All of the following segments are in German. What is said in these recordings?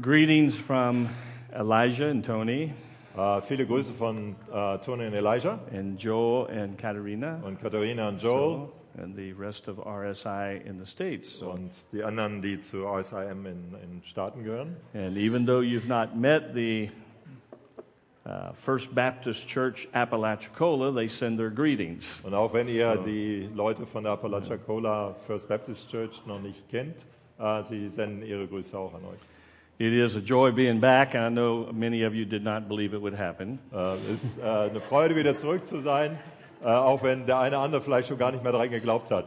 Greetings from Elijah and Tony Viele Grüße von Tony und Elijah and Joel and Katerina und Katharina und Joel and the rest of RSI in the States. und die anderen, die zu RSIM in Staaten gehören. And even though you've not met the First Baptist Church Apalachicola, they send their greetings. Und auch wenn ihr die Leute von der Apalachicola First Baptist Church noch nicht kennt, sie senden ihre Grüße auch an euch. It is a joy being back, and I know many of you did not believe it would happen. Es ist eine Freude, wieder zurück zu sein, auch wenn der eine oder andere vielleicht schon gar nicht mehr daran geglaubt hat.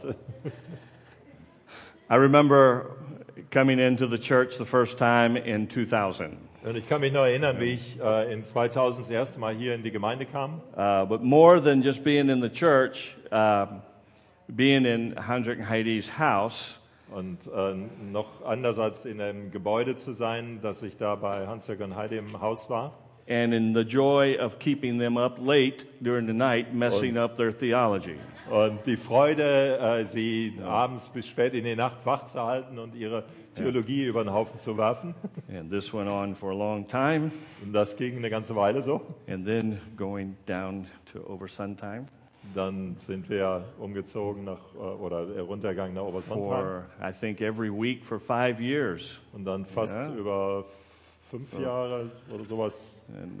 I remember coming into the church the first time in 2000. Und ich kann mich noch erinnern, wie ich in 2000 das erste Mal hier in die Gemeinde kam. But more than just being in the church, being in Hendrik and Heidi's house, Und noch anders als in einem Gebäude zu sein, dass ich da bei Hans-Jörg und Heidi im Haus war. and in the joy of keeping them up late during the night, messing up their theology. Und die Freude, sie abends bis spät in die Nacht wach zu halten und ihre Theologie über den Haufen zu werfen. And this went on for a long time, Und das ging eine ganze Weile so. and then going down to Obersundheim Dann sind wir umgezogen oder runtergegangen nach Obersontheim. for, I think, every week for 5 years. Und dann fast Ja. über 5 Jahre oder sowas, And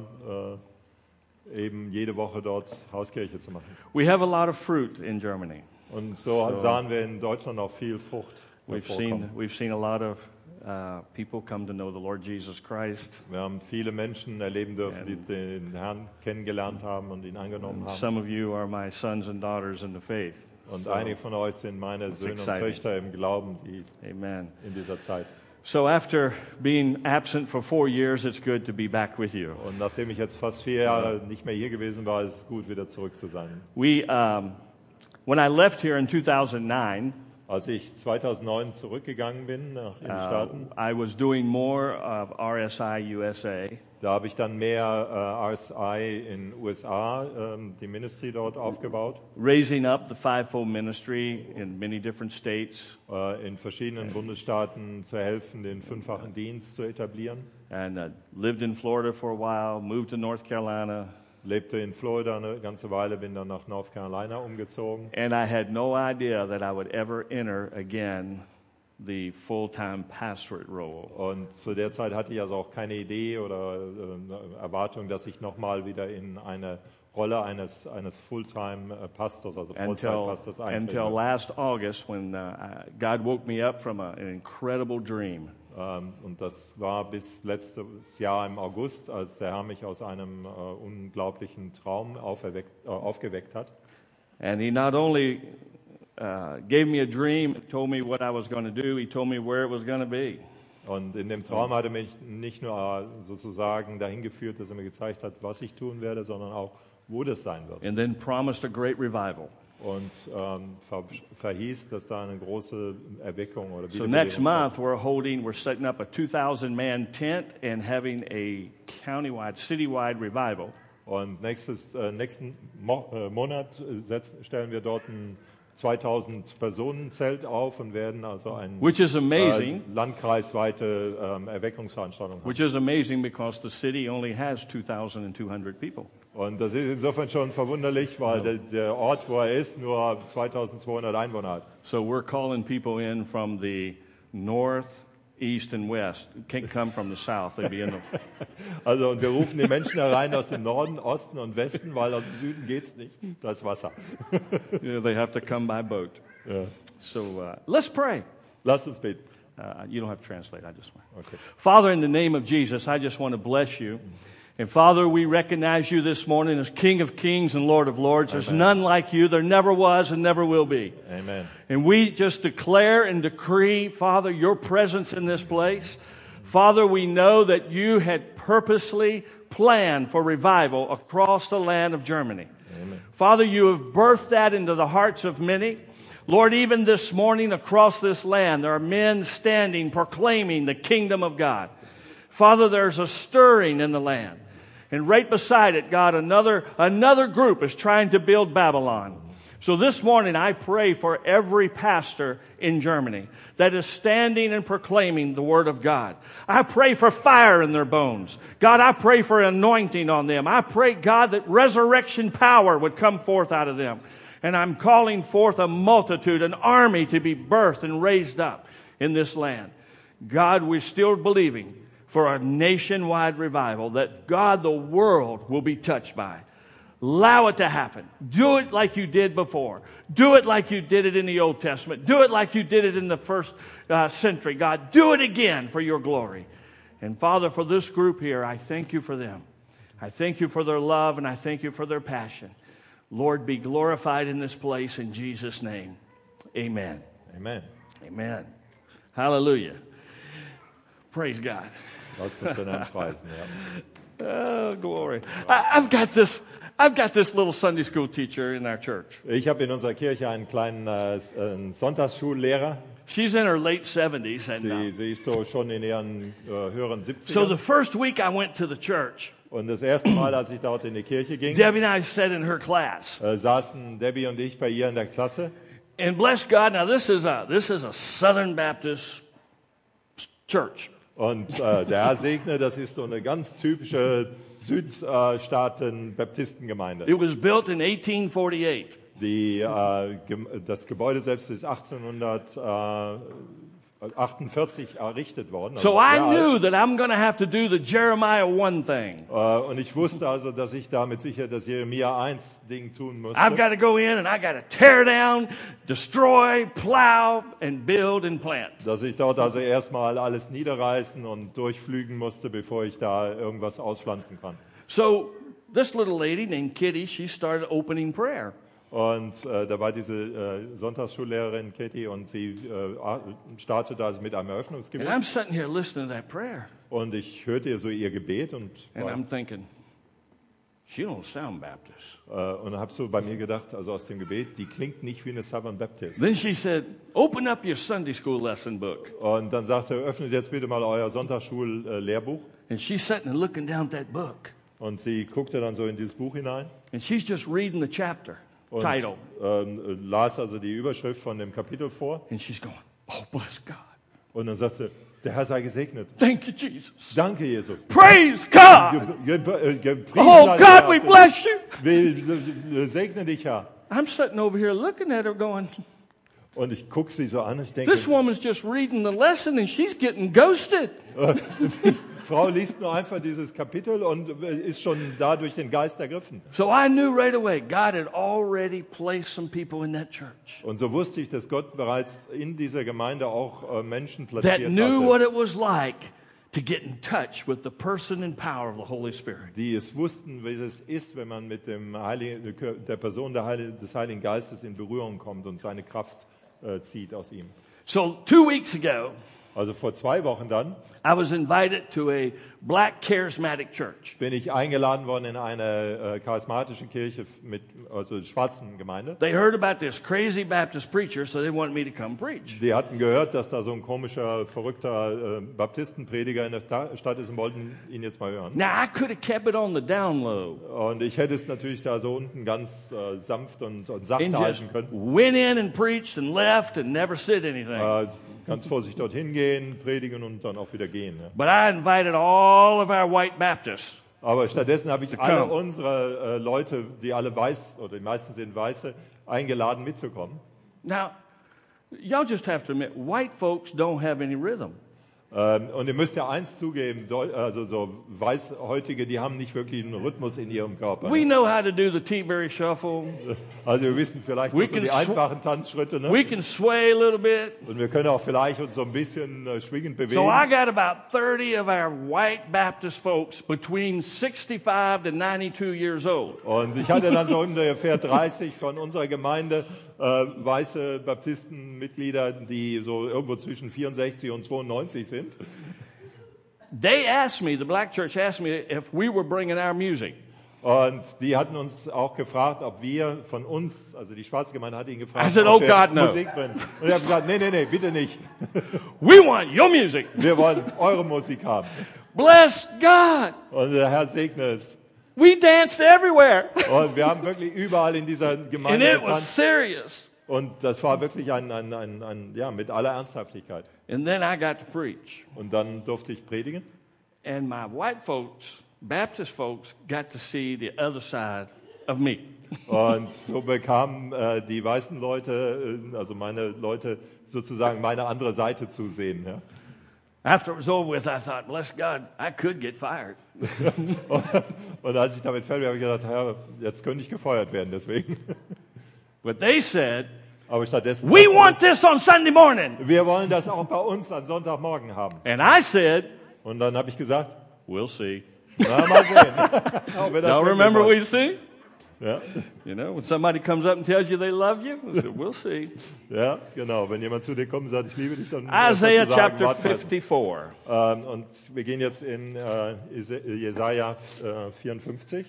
eben jede Woche dort Hauskirche zu machen. we have a lot of fruit in Germany. Und so sahen wir in Deutschland auch viel Frucht hervorkommen. We've seen a lot of people come to know the Lord Jesus Christ. Wir haben viele Menschen erleben dürfen, die den Herrn kennengelernt haben und ihn angenommen haben. Some of you are my sons and daughters in the faith. Und So, einige von euch sind meine that's Söhne und exciting. Töchter im Glauben, die Amen. in dieser Zeit. So after being absent for 4 years, it's good to be back with you. Und nachdem ich jetzt fast 4 Jahre nicht mehr hier gewesen war, ist es gut, wieder zurück zu sein. When I left here in 2009, Als ich 2009 zurückgegangen bin nach in die Staaten, I was doing more of RSI USA. da habe ich dann mehr RSI in USA, die Ministry dort aufgebaut, Raising up the fivefold ministry in many different states, in verschiedenen Bundesstaaten zu helfen, den fünffachen Dienst zu etablieren. and lived in Florida for a while, moved to North Carolina, Lebte in Florida eine ganze Weile, bin dann nach North Carolina umgezogen. and I had no idea that I would ever enter again the full-time pastorate role. Und zu der Zeit hatte ich also auch keine Idee oder Erwartung, dass ich nochmal wieder in eine Rolle eines Fulltime-Pastors, also Vollzeitpastors Until eintrete. last August, when God woke me up from an incredible dream. Und das war bis letztes Jahr im August, als der Herr mich aus einem unglaublichen Traum aufgeweckt hat. And he not only gave me a dream, told me what I was going to do, he told me where it was going to be. Und in dem Traum hat er mich nicht nur sozusagen dahin geführt, dass er mir gezeigt hat, was ich tun werde, sondern auch, wo das sein wird. And then promised a great revival. Und verhieß, dass da eine große Erweckung oder So next Wiederbelebung month we're setting up a 2,000-man tent and having a countywide, citywide revival. Und nächsten Monat stellen wir dort ein 2000 Personen Zelt auf und werden also eine Which is amazing. Landkreisweite Erweckungsveranstaltung haben. Which is amazing because the city only has 2,200 people. Und das ist insofern schon verwunderlich, weil der Ort, wo er ist, nur 2200 Einwohner hat. So we're calling people in from the north, east, and west. Can't come from the south. They'd be in the... Also und wir rufen die Menschen herein aus dem Norden, Osten und Westen, weil aus dem Süden geht's nicht. Da ist Wasser. They have to come by boat. Ja. So let's pray. Lasst uns beten. You don't have to translate. I just want. Okay. Father, in the name of Jesus, I just want to bless you. And Father, we recognize you this morning as King of Kings and Lord of Lords. There's Amen. none like you. There never was and never will be. Amen. And we just declare and decree, Father, your presence in this place. Father, we know that you had purposely planned for revival across the land of Germany. Amen. Father, you have birthed that into the hearts of many. Lord, even this morning across this land, there are men standing proclaiming the kingdom of God. Father, there's a stirring in the land. And right beside it, God, another group is trying to build Babylon. So this morning I pray for every pastor in Germany that is standing and proclaiming the Word of God. I pray for fire in their bones. God, I pray for anointing on them. I pray, God, that resurrection power would come forth out of them. And I'm calling forth a multitude, an army to be birthed and raised up in this land. God, we're still believing for a nationwide revival that God, the world, will be touched by. Allow it to happen. Do it like you did before. Do it like you did it in the Old Testament. Do it like you did it in the first century. God, do it again for your glory. And Father, for this group here, I thank you for them. I thank you for their love and I thank you for their passion. Lord, be glorified in this place in Jesus' name. Amen. Amen. Amen. Hallelujah. Praise God. Lasst uns den Herrn preisen, ja. Oh, glory. I've got this little Sunday school teacher in our church. Ich habe in unserer Kirche einen kleinen Sonntagsschullehrer. She's in her late 70s. And, Sie ist so schon in ihren höheren so the 70ern. first week I went to the church, Und das erste Mal, als ich dort in die Kirche ging, Debbie and I sat in her class. saßen Debbie und ich bei ihr in der Klasse. And bless God, now this is a Southern Baptist church. Und der Herr segne, das ist so eine ganz typische Südstaaten-Baptistengemeinde. It was built in 1848. Das Gebäude selbst ist 1848 errichtet worden. So also I sehr knew alt. that I'm going to have to do the Jeremiah 1 thing. Und ich wusste also, dass ich damit sicher das Jeremia 1 Ding tun musste. I've got to go in and I got to tear down, destroy, plow, and build and plant. Dass ich dort also erstmal alles niederreißen und durchflügen musste, bevor ich da irgendwas auspflanzen kann. So this little lady named Kitty, she started opening prayer. Und da war diese Sonntagsschullehrerin Katie und sie startete also mit einem And Eröffnungsgebet. I'm sitting here listening to that prayer. Und ich hörte ihr so ihr Gebet und I'm thinking, she don't sound Baptist. habe so bei mir gedacht, also aus dem Gebet, die klingt nicht wie eine Southern Baptist. Then she said, open up your Sunday school lesson book. Und dann sagte er, öffnet jetzt bitte mal euer Sonntagsschul-Lehrbuch. And she's sitting and looking down at that book. Und sie guckte dann so in dieses Buch hinein And she's just reading the chapter und title. las also die Überschrift von dem Kapitel vor. And she's going, oh, bless God. Und dann sagte sie, der Herr sei gesegnet. Thank you, Jesus. Danke, Jesus. Praise God. Frieden Oh, sei God, we dir. bless you. Wir segne dich, Herr. I'm sitting over here looking at her going, Und ich gucke sie so an und ich denke, this woman's just reading the lesson and she's getting ghosted. die Frau liest nur einfach dieses Kapitel und ist schon da durch den Geist ergriffen. So I knew right away God had already placed some people in that church Und so wusste ich, dass Gott bereits in dieser Gemeinde auch Menschen that platziert knew what hatte, it was like to get in touch with the person and power of the Holy Spirit. die es wussten, wie es ist, wenn man mit der Person des Heiligen Geistes in Berührung kommt und seine Kraft zieht aus ihm. So 2 weeks ago, Also vor 2 Wochen dann I was invited to a black charismatic church. bin ich eingeladen worden in eine charismatische Kirche mit also schwarzen Gemeinde. They heard about this crazy Baptist preacher, so they wanted me to come preach. Die hatten gehört, dass da so ein komischer, verrückter Baptistenprediger in der Stadt ist und wollten ihn jetzt mal hören. Now, I could have kept it on the down low Und ich hätte es natürlich da so unten ganz sanft und and sachte just halten können. went in and preached and left and never said anything. Ganz vorsichtig dorthin gehen, predigen und dann auch wieder gehen. Ja. But I invited all of our white Baptists. Aber stattdessen habe ich To alle come. unsere Leute, die alle weiß oder die meisten sind Weiße, eingeladen mitzukommen. Now, y'all just have to admit, white folks don't have any rhythm. Und ihr müsst ja eins zugeben, also so Weißhäutige, die haben nicht wirklich einen Rhythmus in ihrem Körper. We Ne? know how to do the T-berry shuffle. Also wir wissen vielleicht We nur so can die sw- einfachen Tanzschritte. Ne? We can sway a little bit. Und wir können auch vielleicht uns so ein bisschen schwingend bewegen. So I got about 30 of our white Baptist folks between 65 to 92 years old. Und ich hatte dann so ungefähr 30 von unserer Gemeinde weiße Baptistenmitglieder, die so irgendwo zwischen 64 und 92 sind. They asked me, the black church asked me if we were bringing our music. Und die hatten uns auch gefragt, ob wir von uns, also die schwarze Gemeinde hat ihn gefragt, I said, ob "Oh wir God, no." Musik bringen. Und ich habe gesagt, nee, bitte nicht. We want your music. Wir wollen eure Musik haben. Bless God. Und der Herr segne es. We danced everywhere. Und wir haben wirklich überall in dieser And Gemeinde it was getanzt. serious. Und das war wirklich ja, mit aller Ernsthaftigkeit. And then I got to preach. Und dann durfte ich predigen. And my white folks, Baptist folks, got to see the other side of me. Und so bekamen die weißen Leute, also meine Leute, sozusagen meine andere Seite zu sehen. Ja. After it was over with, I thought, bless God, I could get fired. Und als ich damit fertig war, habe ich gedacht, ja, jetzt könnte ich gefeuert werden, deswegen. But they said, Aber stattdessen, we want this on Sunday morning. wir wollen das auch bei uns an Sonntagmorgen haben. And I said, Und dann habe ich gesagt, we'll see. na, mal sehen. Ob wir das Y'all wirklich remember wollen. we see? Ja. You know, when somebody comes up and tells you they love you, I said, we'll see. Ja, genau. Wenn jemand zu dir kommt und sagt, ich liebe dich, dann Isaiah kannst du sagen, chapter warte mal. 54. Und wir gehen jetzt in Jesaja 54.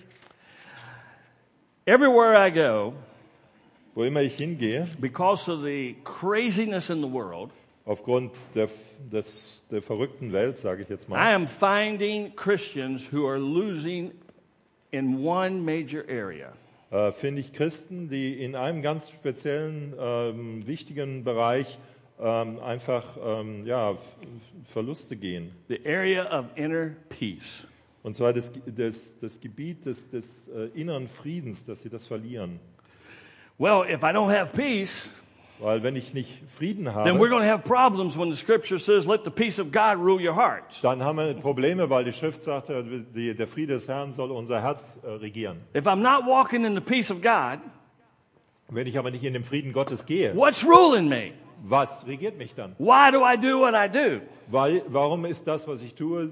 Everywhere I go, Wo immer ich hingehe, because of the craziness in the world, aufgrund der verrückten Welt, sage ich jetzt I mal, am finding Christians who are losing in one major area. finde ich Christen, die in einem ganz speziellen, wichtigen Bereich einfach Verluste gehen. The area of inner peace. Und zwar das Gebiet des inneren Friedens, dass sie das verlieren. Well, if I don't have peace, Weil wenn ich nicht Frieden then we're habe, going to have problems when the scripture says, let the peace of God rule your heart. dann haben wir Probleme, weil die Schrift sagt, der Friede des Herrn soll unser Herz regieren. If I'm not walking in the peace of God, Wenn ich aber nicht in dem Frieden Gottes gehe, what's ruling me? was regiert mich dann? Why do I do what I do? Warum ist das, was ich tue,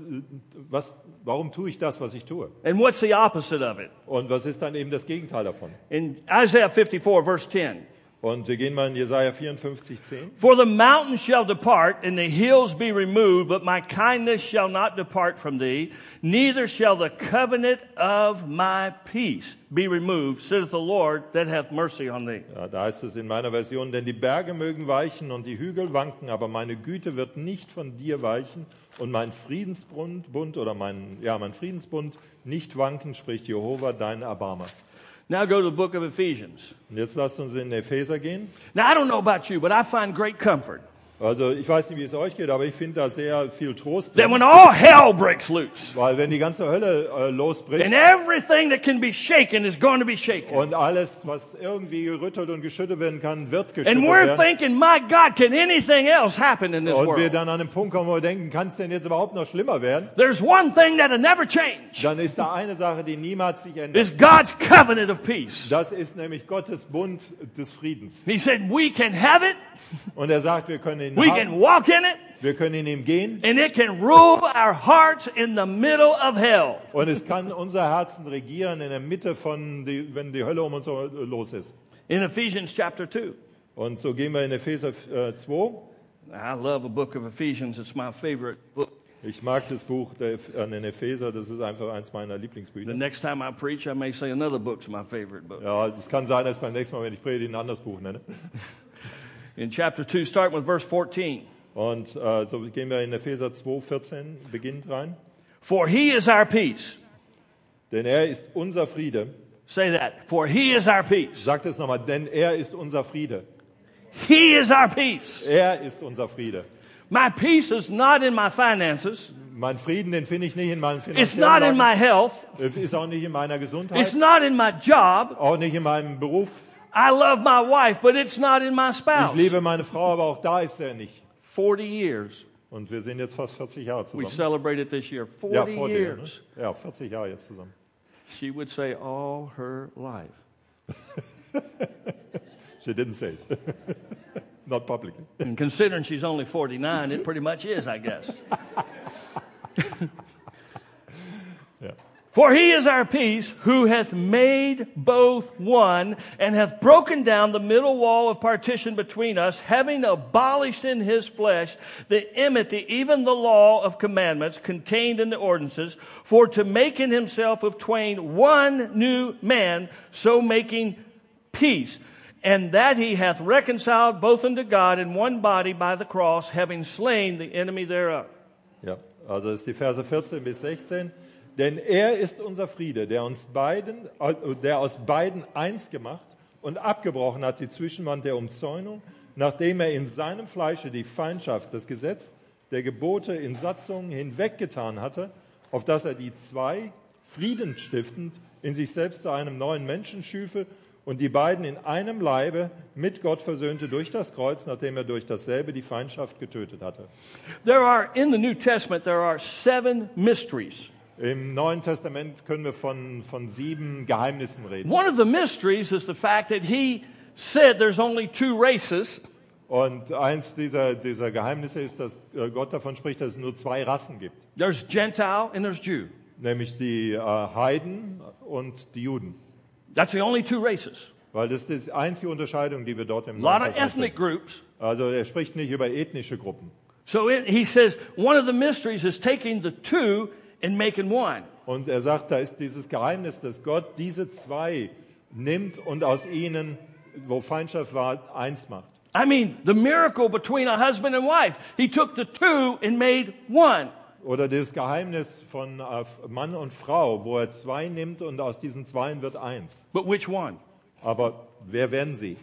warum tue ich das, was ich tue? And what's the opposite of it? Und was ist dann eben das Gegenteil davon? In Isaiah 54, verse 10. Und wir gehen mal in Jesaja 54, 10. For the mountains shall depart, and the hills be removed, but my kindness shall not depart from thee, neither shall the covenant of my peace be removed, saith the Lord that hath mercy on thee. Ja, da heißt es in meiner Version, denn die Berge mögen weichen und die Hügel wanken, aber meine Güte wird nicht von dir weichen und mein Friedensbund oder mein Friedensbund nicht wanken, spricht Jehova, dein Erbarmer. Now go to the book of Ephesians. Und jetzt lasst uns in Epheser gehen. Now I don't know about you, but I find great comfort Also ich weiß nicht, wie es euch geht, aber ich finde da sehr viel Trost that drin, when all hell breaks loose, weil wenn die ganze Hölle losbricht and everything that can be shaken is going to be shaken. und alles, was irgendwie gerüttelt und geschüttelt werden kann, wird geschüttelt And we're werden. thinking, my God, can anything else happen in this Und wir world? dann an einem Punkt kommen, wo wir denken, kann es denn jetzt überhaupt noch schlimmer werden? There's one thing that'll never change. Dann ist da eine Sache, die niemals sich ändert. It's God's covenant of peace. Das ist nämlich Gottes Bund des Friedens. He said we can have it, Und er sagt, wir können ihn we can haben, walk in it, wir können in ihm gehen and it can rule our hearts in the middle of hell. und es kann unser Herzen regieren in der Mitte wenn die Hölle um uns los ist. In Ephesians chapter 2. Und so gehen wir in Epheser 2. I love the book of Ephesians. It's my favorite book. Ich mag das Buch an den Epheser, das ist einfach eins meiner The Lieblingsbücher. next time I preach, I may say another book's my favorite book. Ja, es kann sein, dass beim nächsten Mal, wenn ich predige, ein anderes Buch nenne. In chapter 2, starting with verse 14. Und so gehen wir in Epheser 2, 14 beginnend rein. For he is our peace. Denn er ist unser Friede. Say that. For he is our peace. Sagt es nochmal, denn er ist unser Friede. He is our peace. Er ist unser Friede. My peace is not in my finances. Mein Frieden, den finde ich nicht in meinen It's not in finanziellen my health. Lagen, ist auch nicht in meiner It's Gesundheit, not in my job. auch nicht in meinem Beruf. I love my wife, but it's not in my Ich spouse. liebe meine Frau, aber auch da ist er nicht. 40 years. Und wir sind jetzt fast 40 Jahre We zusammen. celebrated this year. 40 Ja, vor dir, ne? years. Ja, 40 Jahre jetzt zusammen. She would say all her life. She didn't say it. Not publicly. And considering she's only 49, it pretty much is, I guess. Ja. For he is our peace, who hath made both one, and hath broken down the middle wall of partition between us, having abolished in his flesh the enmity, even the law of commandments contained in the ordinances, for to make in himself of twain one new man, so making peace. And that he hath reconciled both unto God in one body by the cross, having slain the enemy thereof. Ja, also das ist die Verse 14 bis 16. Denn er ist unser Friede, der aus beiden eins gemacht und abgebrochen hat die Zwischenwand der Umzäunung, nachdem er in seinem Fleische die Feindschaft, das Gesetz der Gebote in Satzungen hinweggetan hatte, auf dass er die zwei friedensstiftend in sich selbst zu einem neuen Menschen schüfe und die beiden in einem Leibe mit Gott versöhnte durch das Kreuz, nachdem er durch dasselbe die Feindschaft getötet hatte. In the New Testament, there are 7 mysteries. Im Neuen Testament können wir von 7 Geheimnissen reden. One of the mysteries is the fact that he said there's only 2 races. Und eins dieser Geheimnisse ist, dass Gott davon spricht, dass es nur 2 Rassen gibt. There's Gentile and there's Jew. Nämlich die Heiden und die Juden. That's the only 2 races. Weil das ist die einzige Unterscheidung, die wir dort im A lot Neuen of Testament ethnic finden. groups. Also er spricht nicht über ethnische Gruppen. So he says one of the mysteries is taking the 2 and making one. Und er sagt, da ist dieses Geheimnis, dass Gott diese 2 nimmt und aus ihnen, wo Feindschaft war, eins macht. I mean, the miracle between a husband and wife. He took the 2 and made one. Oder das Geheimnis von Mann und Frau, wo er 2 nimmt und aus diesen 2 wird eins. But which one? Aber wer werden sie?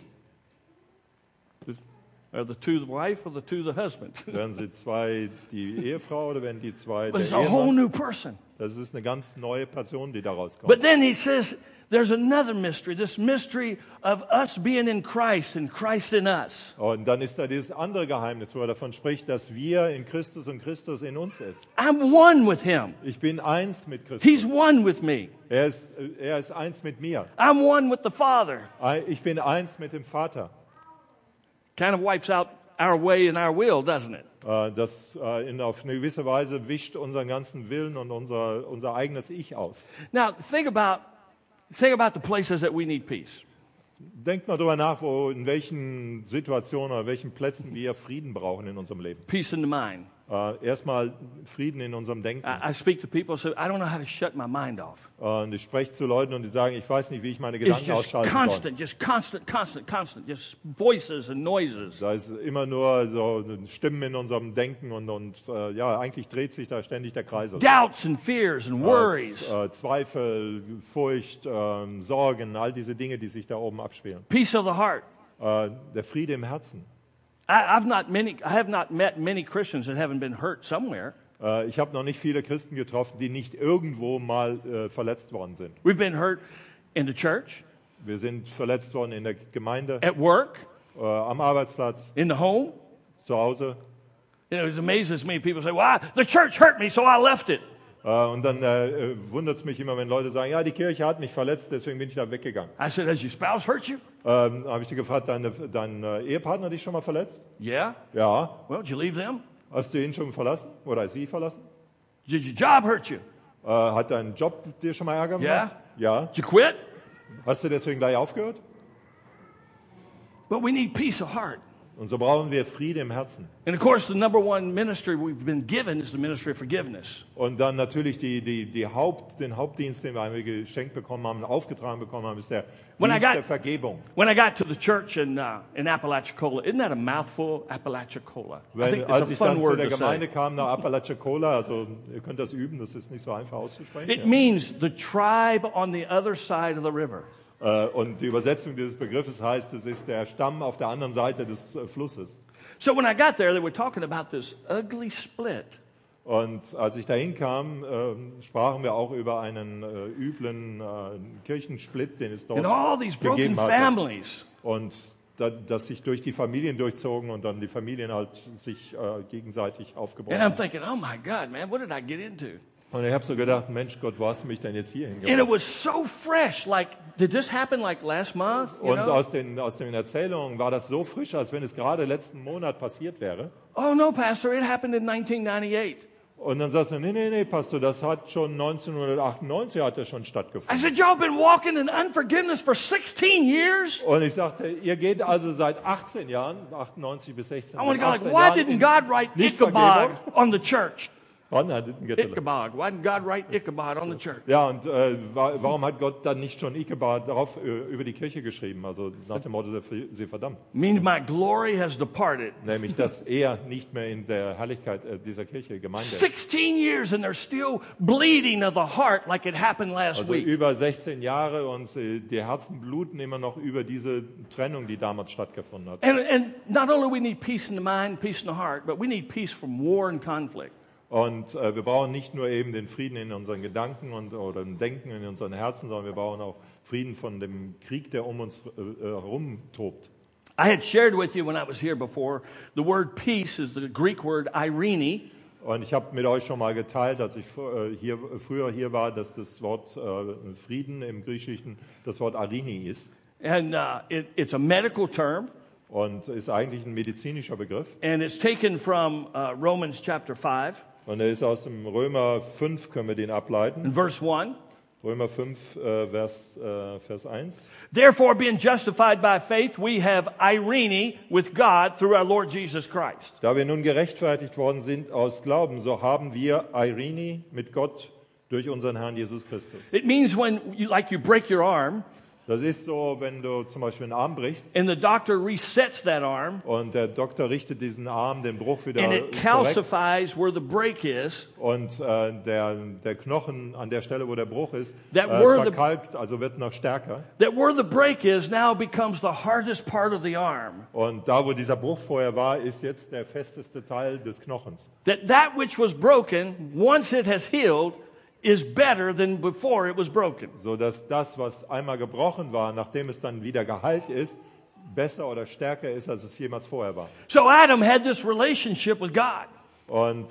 Are the 2 the wife or the 2 the husband? Werden sie 2 die Ehefrau oder werden die 2 But der it's a whole Ehemann? new person. Das ist eine ganz neue Person, die daraus kommt. But then he says there's another mystery, this mystery of us being in Christ and Christ in us. Und dann ist da dieses andere Geheimnis, wo er davon spricht, dass wir in Christus und Christus in uns ist. I'm one with him. Ich bin eins mit Christus. He's one with me. Er ist eins mit mir. I'm one with the Father. Ich bin eins mit dem Vater. Kind of wipes out our way and our will, doesn't it? Das auf eine gewisse Weise wischt unseren ganzen Willen und unser eigenes Ich aus. Now, think about the places that we need peace. Denkt mal drüber nach, in welchen Situationen oder welchen Plätzen wir Frieden brauchen in unserem Leben. Peace in the mind. Erstmal Frieden in unserem Denken. I speak to people who say, I don't know how to shut my mind off. Und ich spreche zu Leuten und die sagen, ich weiß nicht, wie ich meine It's Gedanken just ausschalten soll. constant, just voices and noises. Da ist immer nur so Stimmen in unserem Denken und eigentlich dreht sich da ständig der Kreis. Doubts and fears and worries. Zweifel, Furcht, Sorgen, all diese Dinge, die sich da oben abspielen. Peace of the heart. Der Friede im Herzen. I have not met many Christians that haven't been hurt somewhere. Ich habe noch nicht viele Christen getroffen, die nicht irgendwo mal verletzt worden sind. We've been hurt in the church, Wir sind verletzt worden in der Gemeinde, at work, am Arbeitsplatz, in the home. zu Hause. You know, it amazes me. People say, well, the church hurt me, so I left it. Und dann wundert es mich immer, wenn Leute sagen, ja, die Kirche hat mich verletzt, deswegen bin ich da weggegangen. I said, has your spouse hurt you? Habe ich dir gefragt, dein Ehepartner dich schon mal verletzt? Yeah. Ja. Well, did you leave them? Hast du ihn schon verlassen oder sie verlassen? Did your job hurt you? Hat dein Job dir schon mal Ärger gemacht? Ja. Did you quit? Hast du deswegen gleich aufgehört? But we need peace of heart. Und so brauchen wir Friede im Herzen. And of course, the number one ministry we've been given is the ministry of forgiveness. Und dann natürlich den Hauptdienst, den wir geschenkt bekommen haben, aufgetragen bekommen haben, ist der Dienst der Vergebung. When I got to the church in Apalachicola, isn't that a mouthful, Apalachicola? Als ich dann zu der Gemeinde kam nach Apalachicola, also ihr könnt das üben, das ist nicht so einfach auszusprechen. It means the tribe on the other side of the river. Und die Übersetzung dieses Begriffes heißt, es ist der Stamm auf der anderen Seite des Flusses. So when I got there, they were talking about this ugly split. Und als ich dahin kam, sprachen wir auch über einen üblen Kirchensplit, den es dort And all these broken gegeben hatte. families. Und dass sich durch die Familien durchzogen und dann die Familien halt sich gegenseitig aufgebaut And I'm haben. thinking, oh my God, man, what did I get into? Und ich habe so gedacht, Mensch Gott, wo hast du mich denn jetzt hier And it hingebracht? was so fresh. Like, did this happen like last month? You Und know? aus den Erzählungen war das so frisch, als wenn es gerade letzten Monat passiert wäre. Oh no, Pastor, it happened in 1998. Und dann sagst du, nee, Pastor, das hat schon 1998 hat das schon I stattgefunden. said, y'all been walking in unforgiveness for 16 years? Und ich sagte, ihr geht also seit 18 Jahren, 98 bis 16 I want to go like, 18 why Jahren didn't in God write Nichtvergebung? Ichabod on the church? I didn't get the Ichabod. Why didn't God write Ichabod on the church? Ja, und warum hat Gott dann nicht schon Ichabod darauf über die Kirche geschrieben? Also nach dem Motto, sie verdammt. Means my glory has departed. Nämlich, dass er nicht mehr in der Herrlichkeit dieser Kirche Gemeinde ist. 16 years and they're still bleeding of the heart like it happened last Also week. über 16 Jahre und die Herzen bluten immer noch über diese Trennung, die damals stattgefunden hat. And not only we need peace in the mind, peace in the heart, but we need peace from war and conflict. Und wir brauchen nicht nur eben den Frieden in unseren Gedanken oder im Denken in unseren Herzen, sondern wir brauchen auch Frieden von dem Krieg, der um uns herum tobt. I had shared with you when I was here before, the word peace is the Greek word eirene. Und ich habe mit euch schon mal geteilt, als ich früher hier war, dass das Wort Frieden im Griechischen das Wort Arini ist. And it's a medical term. Und ist eigentlich ein medizinischer Begriff. And it's taken from Romans chapter 5. Und er ist aus dem Römer 5, können wir den ableiten. In verse 1. Römer 5, Vers 1. Therefore, being justified by faith, we have eirene with God through our Lord Jesus Christ. Da wir nun gerechtfertigt worden sind aus Glauben, so haben wir Eirene mit Gott durch unseren Herrn Jesus Christus. It means when you break your arm. Das ist so, wenn du zum Beispiel einen Arm brichst. And the doctor resets that arm. Und der Doktor richtet diesen Arm, den Bruch wieder and it calcifies where the break is. Und der Knochen an der Stelle, wo der Bruch ist, verkalkt, also wird noch stärker. That where the break is now becomes the hardest part of the arm. Und da, wo dieser Bruch vorher war, ist jetzt der festeste Teil des Knochens. That which was broken, once it has healed, is better than before it was broken. So dass das, was einmal gebrochen war, nachdem es dann wieder geheilt ist, besser oder stärker ist, als es jemals vorher war. So Adam had this relationship with God. Und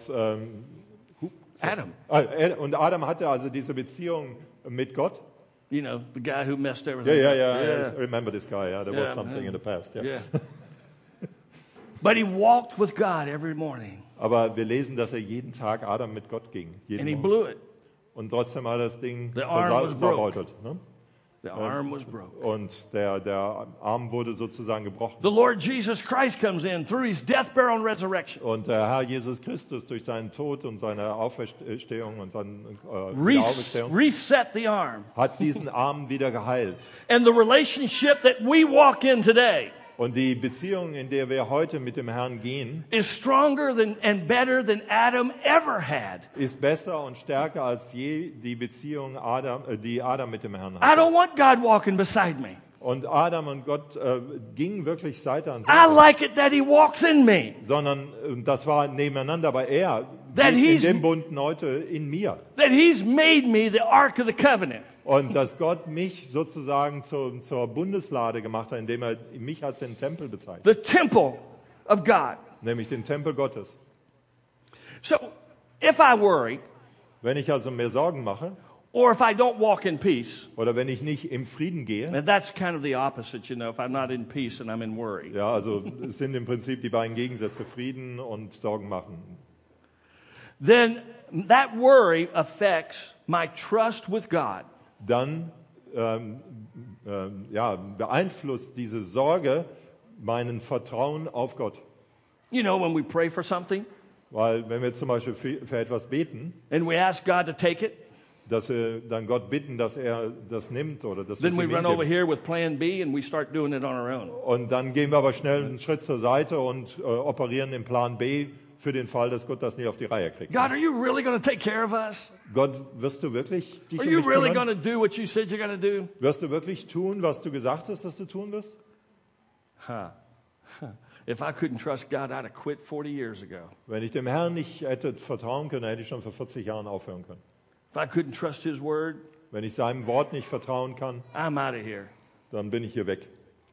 Adam hatte also diese Beziehung mit Gott. You know, the guy who messed everything up. Yeah. I remember this guy. Yeah, there was something in the past. Yeah. But he walked with God every morning. Aber wir lesen, dass er jeden Tag Adam mit Gott ging. And he blew it. Und trotzdem hat das Ding versaubert. Ne? The arm was broken. Und der Arm wurde sozusagen gebrochen. The Lord Jesus Christ comes in through his death, burial and resurrection. Und der Herr Jesus Christus durch seinen Tod und seine Auferstehung und seine Auferstehung reset the arm. Hat diesen Arm wieder geheilt. And the relationship that we walk in today. Und die Beziehung, in der wir heute mit dem Herrn gehen, is stronger and better than Adam ever had. Ist besser und stärker als je die Beziehung die Adam mit dem Herrn hatte. I don't want God walking beside me. Und Adam und Gott gingen wirklich Seite an Seite. I like it that he walks in me. Sondern das war nebeneinander, aber er in dem Bund heute in mir. That he's made me the Ark of the Covenant. Und dass Gott mich sozusagen zur Bundeslade gemacht hat, indem er mich als den Tempel bezeichnet. The temple of God. Nämlich den Tempel Gottes. So, if I worry, wenn ich also mir Sorgen mache, or if I don't walk in peace, oder wenn ich nicht im Frieden gehe, and that's kind of the opposite, you know, if I'm not in peace and I'm in worry. Ja, also es sind im Prinzip die beiden Gegensätze, Frieden und Sorgen machen. Then that worry affects my trust with God. Dann beeinflusst diese Sorge meinen Vertrauen auf Gott. You know, when we pray for something, weil wenn wir zum Beispiel für etwas beten, and we ask God to take it, dass wir dann Gott bitten, dass er das nimmt oder dass then we run over here with Plan B and we start doing it on our own. Und dann gehen wir aber schnell einen Schritt zur Seite und operieren im Plan B. Für den Fall, dass Gott das nicht auf die Reihe kriegt. God, are you really going to take care of us? Gott, wirst du wirklich dich Are you really going to do what you said you're going to do? Wirst du wirklich tun, was du gesagt hast, dass du tun wirst? If I couldn't trust God, I'd have quit 40 years ago. Wenn ich dem Herrn nicht hätte vertrauen können, hätte ich schon vor 40 Jahren aufhören können. If I couldn't trust His word, wenn ich seinem Wort nicht vertrauen kann, I'm out of here. Dann bin ich hier weg.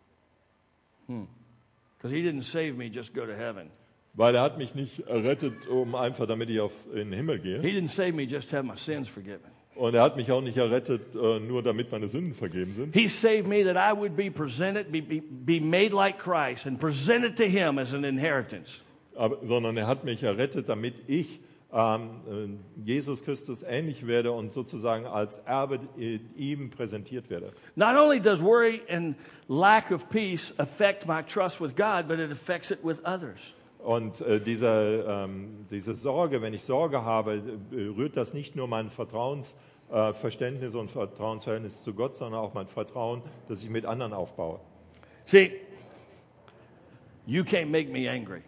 Because He didn't save me just go to heaven. Weil er hat mich nicht errettet, einfach damit ich in den Himmel gehe. He didn't save me just to have my sins forgiven. Und er hat mich auch nicht errettet, nur damit meine Sünden vergeben sind. He saved me that I would be presented, be made like Christ and presented to Him as an inheritance. Sondern er hat mich errettet, damit ich Jesus Christus ähnlich werde und sozusagen als Erbe ihm präsentiert werde. Not only does worry and lack of peace affect my trust with God, but it affects it with others. Und diese Sorge, wenn ich Sorge habe, rührt das nicht nur mein Vertrauensverständnis und Vertrauensverhältnis zu Gott, sondern auch mein Vertrauen, das ich mit anderen aufbaue. See, you can't make me angry.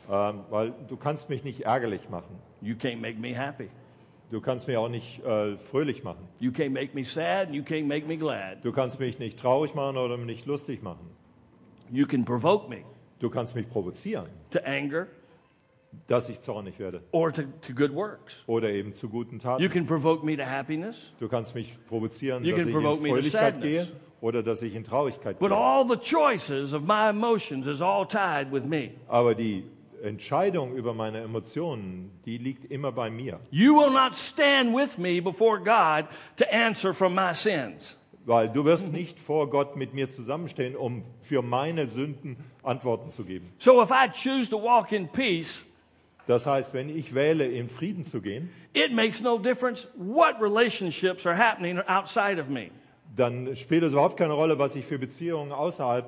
Weil du kannst mich nicht ärgerlich machen. You can't make me happy. Du kannst mich auch nicht fröhlich machen. You can't make me sad, and you can't make me glad. Du kannst mich nicht traurig machen oder nicht lustig machen. You can provoke me Du kannst mich provozieren, to anger dass ich zornig werde. or to good works. Oder eben zu guten You Taten. can provoke me to happiness, Du kannst mich provozieren, You dass can ich provoke in me to Fröhlichkeit sadness. gehe oder dass ich in Traurigkeit but gehe. all the choices of my emotions is all tied with me. Aber die Entscheidung über meine Emotionen, die liegt immer bei mir. You will not stand with me before God to answer for my sins. Weil du wirst nicht vor Gott mit mir zusammenstehen, um für meine Sünden Antworten zu geben. So if I choose to walk in peace, Das heißt, wenn ich wähle, in Frieden zu gehen, it makes no difference what relationships are happening outside of me. dann spielt es überhaupt keine Rolle, was ich für Beziehungen außerhalb,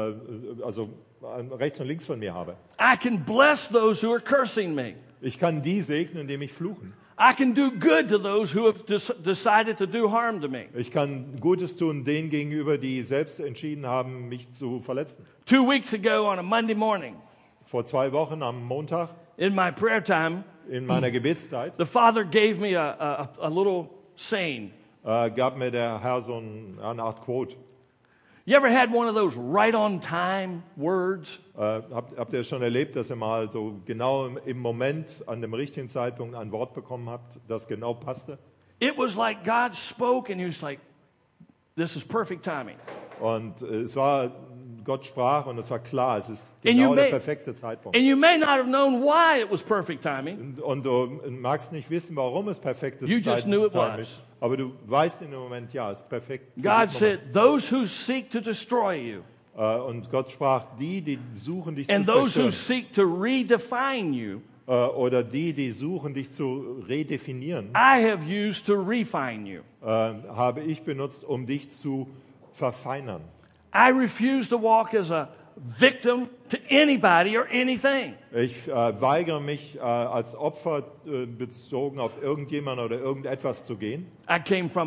also rechts und links von mir habe. I can bless those who are cursing me. Ich kann die segnen, die mich fluchen. I can do good to those who have decided to do harm to me. Ich kann Gutes tun denen gegenüber, die selbst entschieden haben, mich zu verletzen. 2 weeks ago on a Monday morning, Vor 2 Wochen am Montag in my prayer time, in meiner Gebetszeit the Father gave me a little saying. gab mir der Herr so eine Art Quote. You ever had one of those right on time words? Habt ihr schon erlebt, dass ihr mal so genau im Moment, an dem richtigen Zeitpunkt ein Wort bekommen habt, das genau passte? It was like God spoke and he was like, this is perfect timing. Und es war, Gott sprach und es war klar, es ist And you genau der may- perfekte Zeitpunkt. And you may not have known why it was perfect timing. Und du magst nicht wissen, warum es perfektes You just knew it Timing was. ist, aber du weißt in dem Moment, ja, es ist perfekt. für God diesen Moment. said, those who seek to destroy you Und Gott sprach, die suchen dich and zu those who zerstören, seek to redefine you, oder die suchen dich zu redefinieren, I have used to refine you. habe ich benutzt, um dich zu verfeinern. I refuse to walk as a victim to anybody or anything. Ich weigere mich, als Opfer bezogen auf irgendjemand oder irgendetwas zu gehen. I came from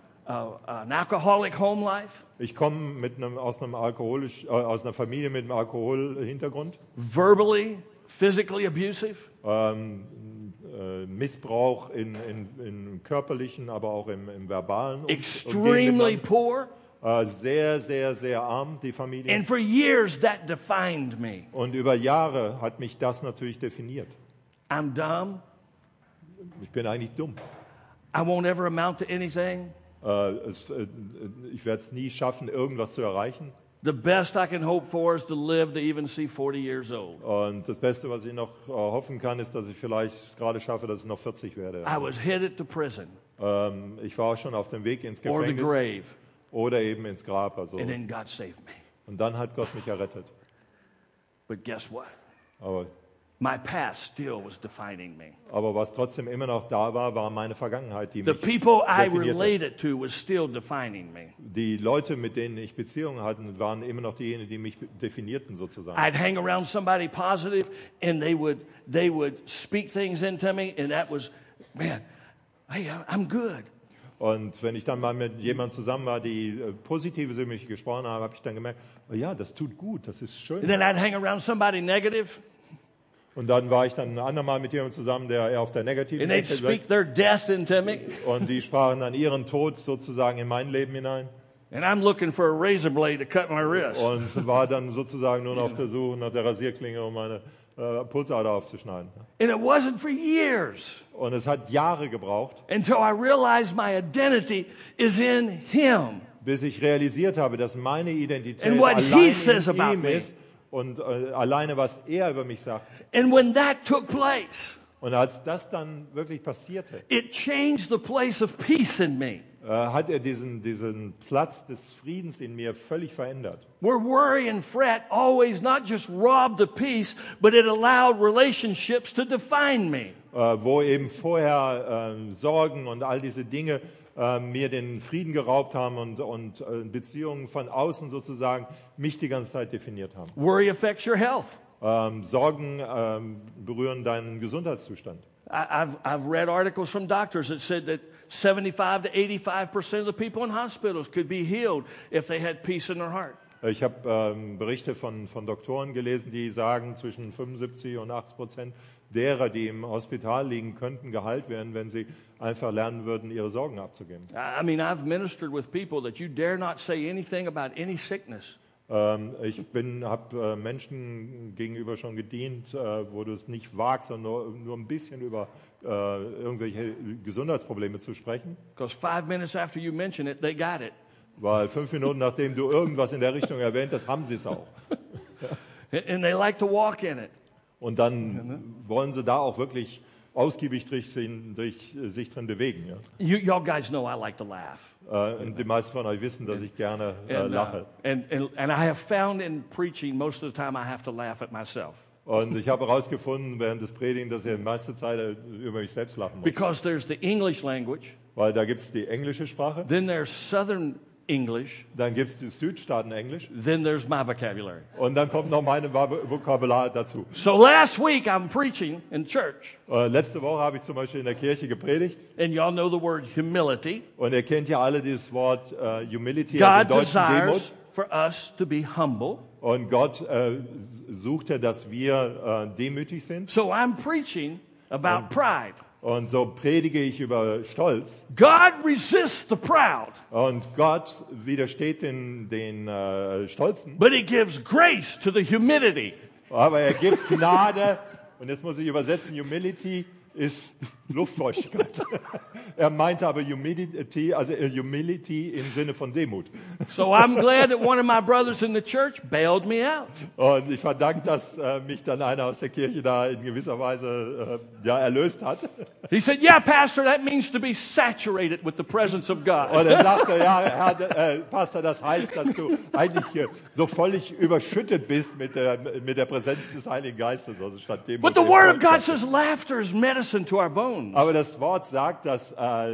an alcoholic home life, Ich komme aus einer Familie mit einem Alkoholhintergrund. verbally, physically abusive. Missbrauch in körperlichen, aber auch im verbalen Umgehen Extremely miteinander. poor, Sehr, sehr, sehr arm, die Familie. and for years that defined me. Und über Jahre hat mich das natürlich definiert. I'm dumb. Ich bin eigentlich dumm. I won't ever amount to anything. Ich werde es nie schaffen, irgendwas zu erreichen. The best I can hope for is to live to even see 40 years old. Und das Beste, was ich noch hoffen kann, ist, dass ich vielleicht es gerade schaffe, dass ich noch 40 werde. I was headed to prison Ich war auch schon auf dem Weg ins or the Gefängnis grave, oder eben ins Grab. Also. and then God saved me. Und dann hat Gott mich errettet. But guess what? Aber My past still was defining me. was trotzdem immer noch da war, war meine Vergangenheit, die The mich people I definierte. related to was still defining me. Die Leute, mit denen ich Beziehungen hatte, waren immer noch diejenigen, die mich definierten sozusagen. I'd hang around somebody positive, and they would speak things into me, and that was, man, hey, I'm good. Und wenn ich dann mal mit jemandem zusammen war, die Positives über mich gesprochen haben, habe ich dann gemerkt, oh ja, das tut gut, das ist And schön. then I'd hang around somebody negative, Und dann war ich dann ein andermal mit jemandem zusammen, der eher auf der negativen and they'd Ecke war. speak their death into me, Und die sprachen dann ihren Tod sozusagen in mein Leben hinein. and I'm looking for a razor blade to cut my wrist. Und war dann sozusagen nur noch auf der Suche nach der Rasierklinge, um meine Pulsader aufzuschneiden. And it wasn't for years Und es hat Jahre gebraucht, until I realized my identity is in Him. bis ich realisiert habe, dass meine Identität And what allein he says in about ihm me. ist und alleine, was er über mich sagt. And when that took place, Und als das dann wirklich passierte, it changed the place of peace in me. hat er diesen Platz des Friedens in mir völlig verändert. Where worry and fret always not just robbed the peace, but it allowed relationships to define me. Wo eben vorher Sorgen und all diese Dinge mir den Frieden geraubt haben und Beziehungen von außen sozusagen mich die ganze Zeit definiert haben. Worry affects your health. Sorgen berühren deinen Gesundheitszustand. I've read articles from doctors that said that 75 to 85% of the people in hospitals could be healed if they had peace in their heart. Ich habe Berichte von Doktoren gelesen, die sagen, zwischen 75 und 80% derer, die im Hospital liegen, könnten geheilt werden, wenn sie einfach lernen würden, ihre Sorgen abzugeben. I mean, I've ministered with people that you dare not say anything about any sickness. Ich habe Menschen gegenüber schon gedient, wo du es nicht wagst, sondern nur ein bisschen über irgendwelche Gesundheitsprobleme zu sprechen. Because 5 minutes after you mention it, they got it. Weil 5 Minuten nachdem du irgendwas in der Richtung erwähnt hast, haben sie es auch. And they like to walk in it. Und dann wollen sie da auch wirklich ausgiebig sich drin bewegen. Ja. Y'all guys know I like to laugh. Und die meisten von euch wissen, dass ich gerne lache. And I have found in preaching most of the time I have to laugh at myself. Und ich habe herausgefunden während des Predigens, dass ich die meiste Zeit über mich selbst lachen muss. Because there's the English language. Weil da gibt es die englische Sprache. Then there's Southern English. Dann gibt es die Südstaaten-Englisch. Then there's my vocabulary. Und dann kommt noch meine Vokabular dazu. So last week I'm preaching in church. Letzte Woche habe ich zum Beispiel in der Kirche gepredigt. And y'all know the word humility. Und ihr kennt ja alle dieses Wort Humility, God also deutschen desires Demut. for us to be humble. Und Gott sucht ja, dass wir demütig sind. So I'm preaching about pride. Und so predige ich über Stolz. God resists the proud. Und Gott widersteht den Stolzen. But he gives grace to the humility. Aber er gibt Gnade. Und jetzt muss ich übersetzen, Humility ist Luftfeuchtigkeit. Er meinte aber Humility im Sinne von Demut. So I'm glad that one of my brothers in the church bailed me out. Und ich verdanke, dass mich dann einer aus der Kirche da in gewisser Weise erlöst hat. He said, "Yeah, Pastor, that means to be saturated with the presence of God." Und er sagte, ja, Herr Pastor, das heißt, dass du eigentlich so völlig überschüttet bist mit der Präsenz des Heiligen Geistes. Also statt Demut. But the Word of God says laughter is medicine to our bones. Aber das Wort sagt, dass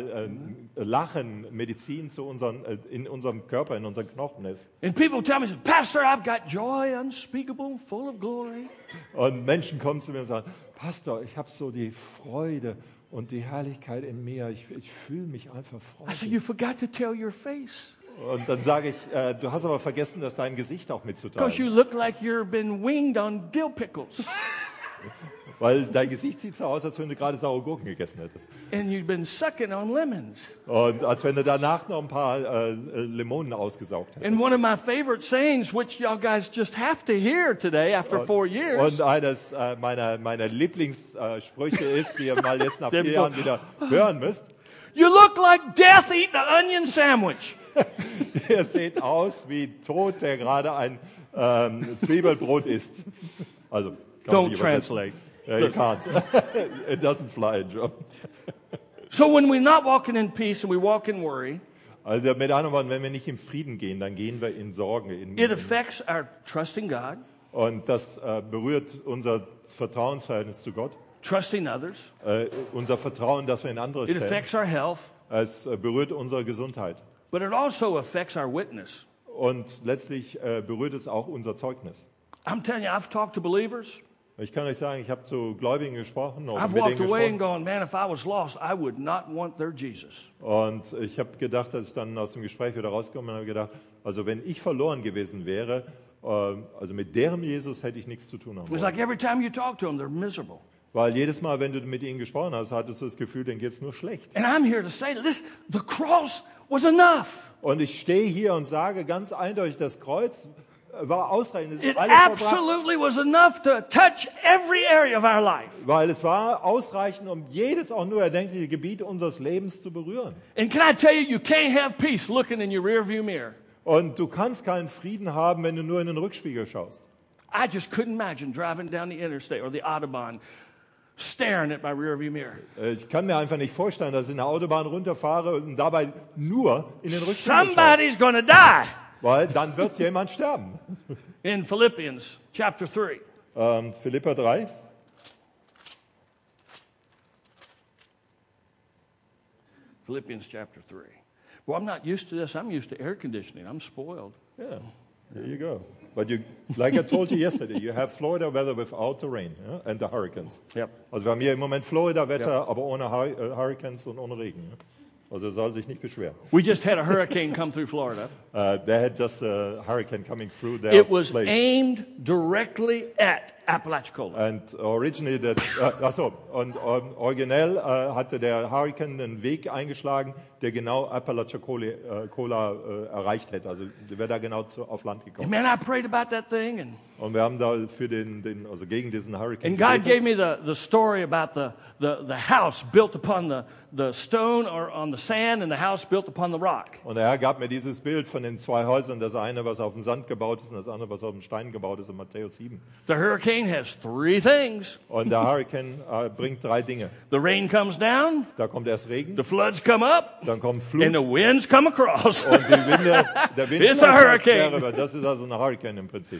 Lachen Medizin in unserem Körper, in unseren Knochen ist. And people tell me, "Pastor, I've got joy unspeakable, full of glory." Und Menschen kommen zu mir und sagen, Pastor, ich habe so die Freude und die Herrlichkeit in mir. Ich fühle mich einfach I said, freudig. "You forgot to tell your face, Und dann sage ich, du hast aber vergessen, dass dein Gesicht auch because mitzuteilen. you look like you've been winged on dill pickles, Weil dein Gesicht sieht so aus, als wenn du gerade saure Gurken gegessen hättest. and you've been sucking on lemons." Und als wenn du danach noch ein paar Limonen ausgesaugt hättest. And one of my favorite sayings, which y'all guys just have to hear today after 4 years, Und eines meiner Lieblingssprüche ist, die ihr mal jetzt nach 4 Der- Jahren wieder hören müsst. "You look like death eating an onion sandwich." Ihr seht aus wie Tod, der gerade ein Zwiebelbrot isst. Also, kann man Don't nicht übersetzen. translate. You can't. It doesn't fly in German. So when we're not walking in peace and we walk in worry, Also mit anderen Worten, wenn wir nicht im Frieden gehen, dann gehen wir in Sorgen. it affects our trusting God, Und das berührt unser Vertrauensverhältnis zu Gott, trusting others. unser Vertrauen, das wir in andere It stellen. affects our health, Es berührt unsere Gesundheit. but it also affects our witness. Und letztlich berührt es auch unser Zeugnis. I'm telling you, I've talked to believers. Ich kann euch sagen, ich habe zu Gläubigen gesprochen und I've mit walked denen away and gesprochen. gone, man, if I was lost, I would not want their Jesus. Und ich habe gedacht, dass ich dann aus dem Gespräch wieder rauskomme und habe gedacht, also wenn ich verloren gewesen wäre, also mit deren Jesus hätte ich nichts zu tun haben It's like wollen. every time you talk to them, they're miserable. Weil jedes Mal, wenn du mit ihnen gesprochen hast, hattest du das Gefühl, denen geht es nur schlecht. And I'm here to say, this, the cross was enough. Und ich stehe hier und sage ganz eindeutig, das Kreuz war ausreichend, es It ist alles vollbracht, absolutely was enough to touch every area of our life. weil es war ausreichend, um jedes auch nur erdenkliche Gebiet unseres Lebens zu berühren. And can I tell you, you can't have peace looking in your rearview mirror. Und du kannst keinen Frieden haben, wenn du nur in den Rückspiegel schaust. I just couldn't imagine driving down the interstate or the Autobahn staring at my rearview mirror. Ich kann mir einfach nicht vorstellen, dass ich in der Autobahn runterfahre und dabei nur in den Rückspiegel schaue. Somebody's going to die. Weil dann wird jemand sterben. In Philippians chapter 3. Philipper 3. Philippians chapter 3. Well, I'm not used to this. I'm used to air conditioning. I'm spoiled. Ja. There you go. But like I told you yesterday, you have Florida weather without the rain, yeah? And the hurricanes. Yep. Also wir haben hier im Moment Florida-Wetter, aber ohne Hurricanes und ohne Regen. Ja? Also er soll sich nicht beschweren. We just had a hurricane come through Florida. They had just a hurricane coming through their It was place. aimed directly at Apalachicola. And originally originell hatte der Hurricane einen Weg eingeschlagen, der genau Apalachicola erreicht hätte. Also der wäre da genau auf Land And gekommen. man, I prayed about that thing, and Und wir haben da für also gegen diesen Hurricane God gebetet. gave me the story about the house built upon the stone or on the sand, and the house built upon the rock. Und der Herr gab mir dieses Bild von den zwei Häusern, das eine, was auf dem Sand gebaut ist, und das andere, was auf dem Stein gebaut ist, in Matthäus 7. The hurricane has three things. Und der Hurricane bringt drei Dinge. The rain comes down, Da kommt erst Regen, the floods come up, dann kommt and the Flut winds come across. und der Wind It's a läuft hurricane. quer rüber. Das ist also ein Hurricane im Prinzip.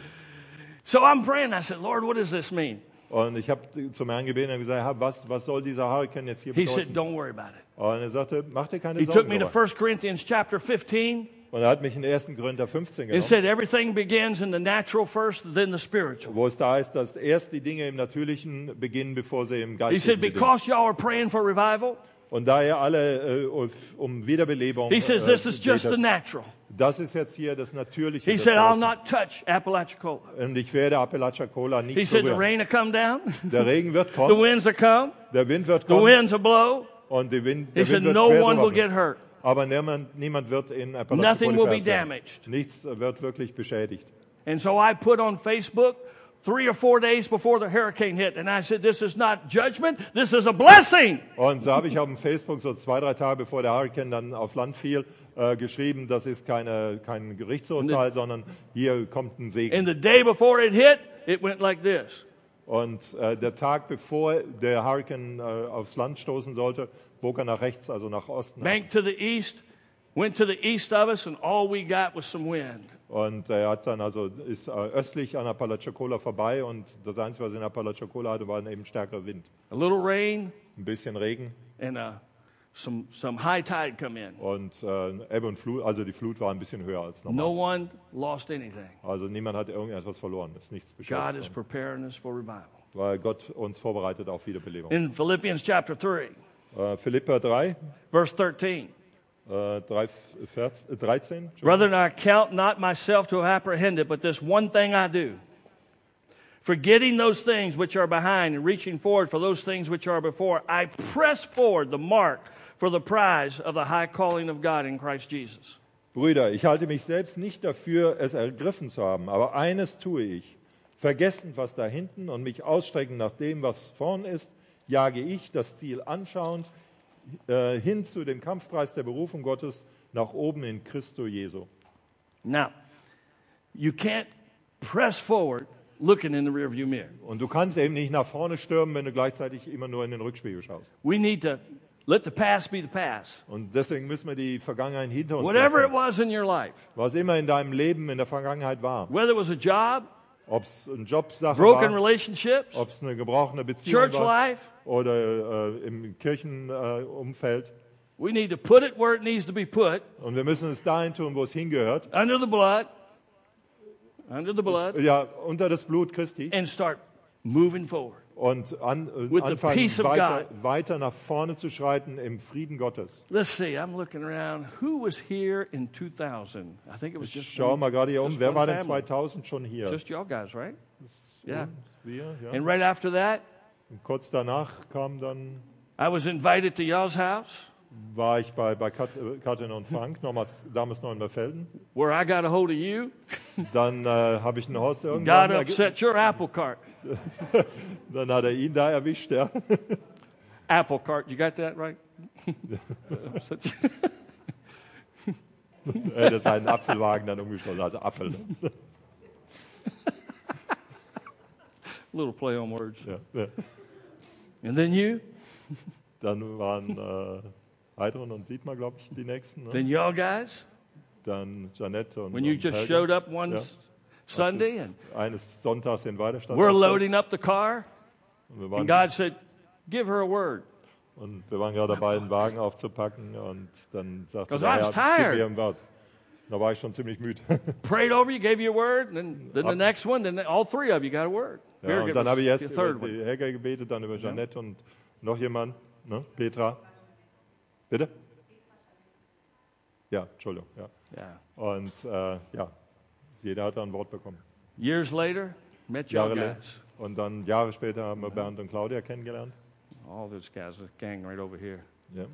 So I'm praying. I said, Lord, what does this mean? Und ich habe zum Herrn gebeten und gesagt, Herr, was soll dieser Hurricane jetzt hier He said, bedeuten? don't worry about it. Und er sagte, mach dir keine He took Sorgen me to darüber. 1 Corinthians chapter 15. Und er hat mich in 1. Korinther 15 It genommen, said everything begins in the natural first, then the spiritual. wo es da heißt, dass erst die Dinge im Natürlichen beginnen, bevor sie im He Geistlichen said, beginnen. because y'all are praying for revival, Und da ihr alle um Wiederbelebung he says, this is just the betet, natural. das ist jetzt hier das Natürliche. He das said, I'll Draußen. not touch Apalachicola. Und ich werde Apalachicola He nicht said, the berühren. rain will come down, Der Regen wird the kommen, winds will come, der Wind wird the kommen winds will blow. und der He Wind said, wird no quer one will drüber. get hurt. Aber niemand wird in Nothing Apalachicola will be verletzt werden. damaged. Nichts wird wirklich beschädigt. And so I put on Facebook 3 or 4 days before the hurricane hit, and I said, this is not judgment, this is a blessing. Und so habe ich auf dem Facebook so 2-3 Tage bevor der Hurricane dann auf Land fiel, geschrieben, das ist kein Gerichtsurteil, sondern hier kommt ein Segen. And the day before it hit, it went like this. Und der Tag bevor der Hurricane aufs Land stoßen sollte, bog er nach rechts, also nach Osten. Bank to the east, went to the east of us, and all we got was some wind. Und er hat dann ist östlich an Apalachicola vorbei und das Einzige, was in Apalachicola hatte, war eben stärkerer Wind. A little rain, Ein bisschen Regen and some high tide come in. und Ebbe und Flut, also die Flut war ein bisschen höher als No normal. one lost anything. Also niemand hat irgendetwas verloren, ist nichts God beschädigt is worden, preparing us for revival. weil Gott uns vorbereitet auf Wiederbelebung. In Philippians chapter 3, Philipper 3, verse 13. 13. Brethren, I count not myself to have apprehended, but this one thing I do. Forgetting those things which are behind and reaching forward for those things which are before, I press forward the mark for the prize of the high calling of God in Christ Jesus. Brüder, ich halte mich selbst nicht dafür, es ergriffen zu haben, aber eines tue ich. Vergessen, was da hinten und mich ausstrecken nach dem, was vorn ist, jage ich das Ziel anschauend hin zu dem Kampfpreis der Berufung Gottes nach oben in Christo Jesu. Now, you can't press forward looking in the rearview mirror. Und du kannst eben nicht nach vorne stürmen, wenn du gleichzeitig immer nur in den Rückspiegel schaust. We need to let the past be the past. Und deswegen müssen wir die Vergangenheit hinter uns Whatever it lassen. was in your life, Was immer in deinem Leben in der Vergangenheit war. whether it was a job, Ob es eine Jobsache broken war, relationships, ob es eine gebrochene Beziehung church war life, oder im Kirchenumfeld. we need to put it where it needs to be put, Und wir müssen es dahin tun, wo es hingehört. under the blood, Ja, unter das Blut Christi. and start moving forward. Und With the anfangen, peace of weiter nach vorne zu schreiten im Frieden Gottes. Let's see, I'm looking around. Who was here in 2000? I think it was just Schau mal gerade hier just Wer one war denn family. 2000 schon hier? Just y'all guys, right? Yeah. Wir, ja. And right after that, Und kurz danach kam dann, I was invited to y'all's house, war ich bei Katrin und Frank, damals noch in Berfelden. where I got a hold of you. Dann habe ich einen Horst God irgendwann, upset your apple cart. dann hat er ihn da erwischt. Ja. Apple cart, you got that right? Er hat seinen Apfelwagen dann umgeschlossen, also Apfel. Little play on words. Ja, ja. And then you, Dann waren Heidrun und Dietmar, glaube ich, die nächsten. Ne? then y'all guys, Dann Janette und when you und just Helge. showed up one Ja. Sunday and Eines Sonntags in Weiderstadt. we're loading up the car, Und wir, and waren, God said, give her a word. und wir waren gerade dabei, den Wagen aufzupacken und dann sagte 'Cause der I Herr, was tired. gib ihr ein Wort. Da war ich schon ziemlich müde. Prayed over you, gave you a word, and then the next one, then all three of you got a word. Ja, Birgit und dann was habe ich erst the über third one. die Helga gebetet, dann über Jeanette und noch jemand, ne? Petra. Bitte? Ja, Entschuldigung. Ja. Yeah. Und ja, jeder hat da ein Wort bekommen. Years later, met y'all Jahre, guys. und dann Jahre später haben wir Bernd und Claudia kennengelernt. All those guys, the gang right over here. Ja.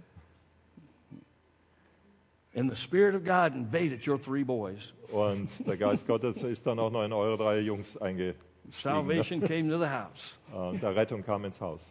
And the Spirit of God invaded your three boys. Und der Geist Gottes ist dann auch noch in eure 3 Jungs eingestiegen. Salvation came to the house. Und der Rettung kam ins Haus.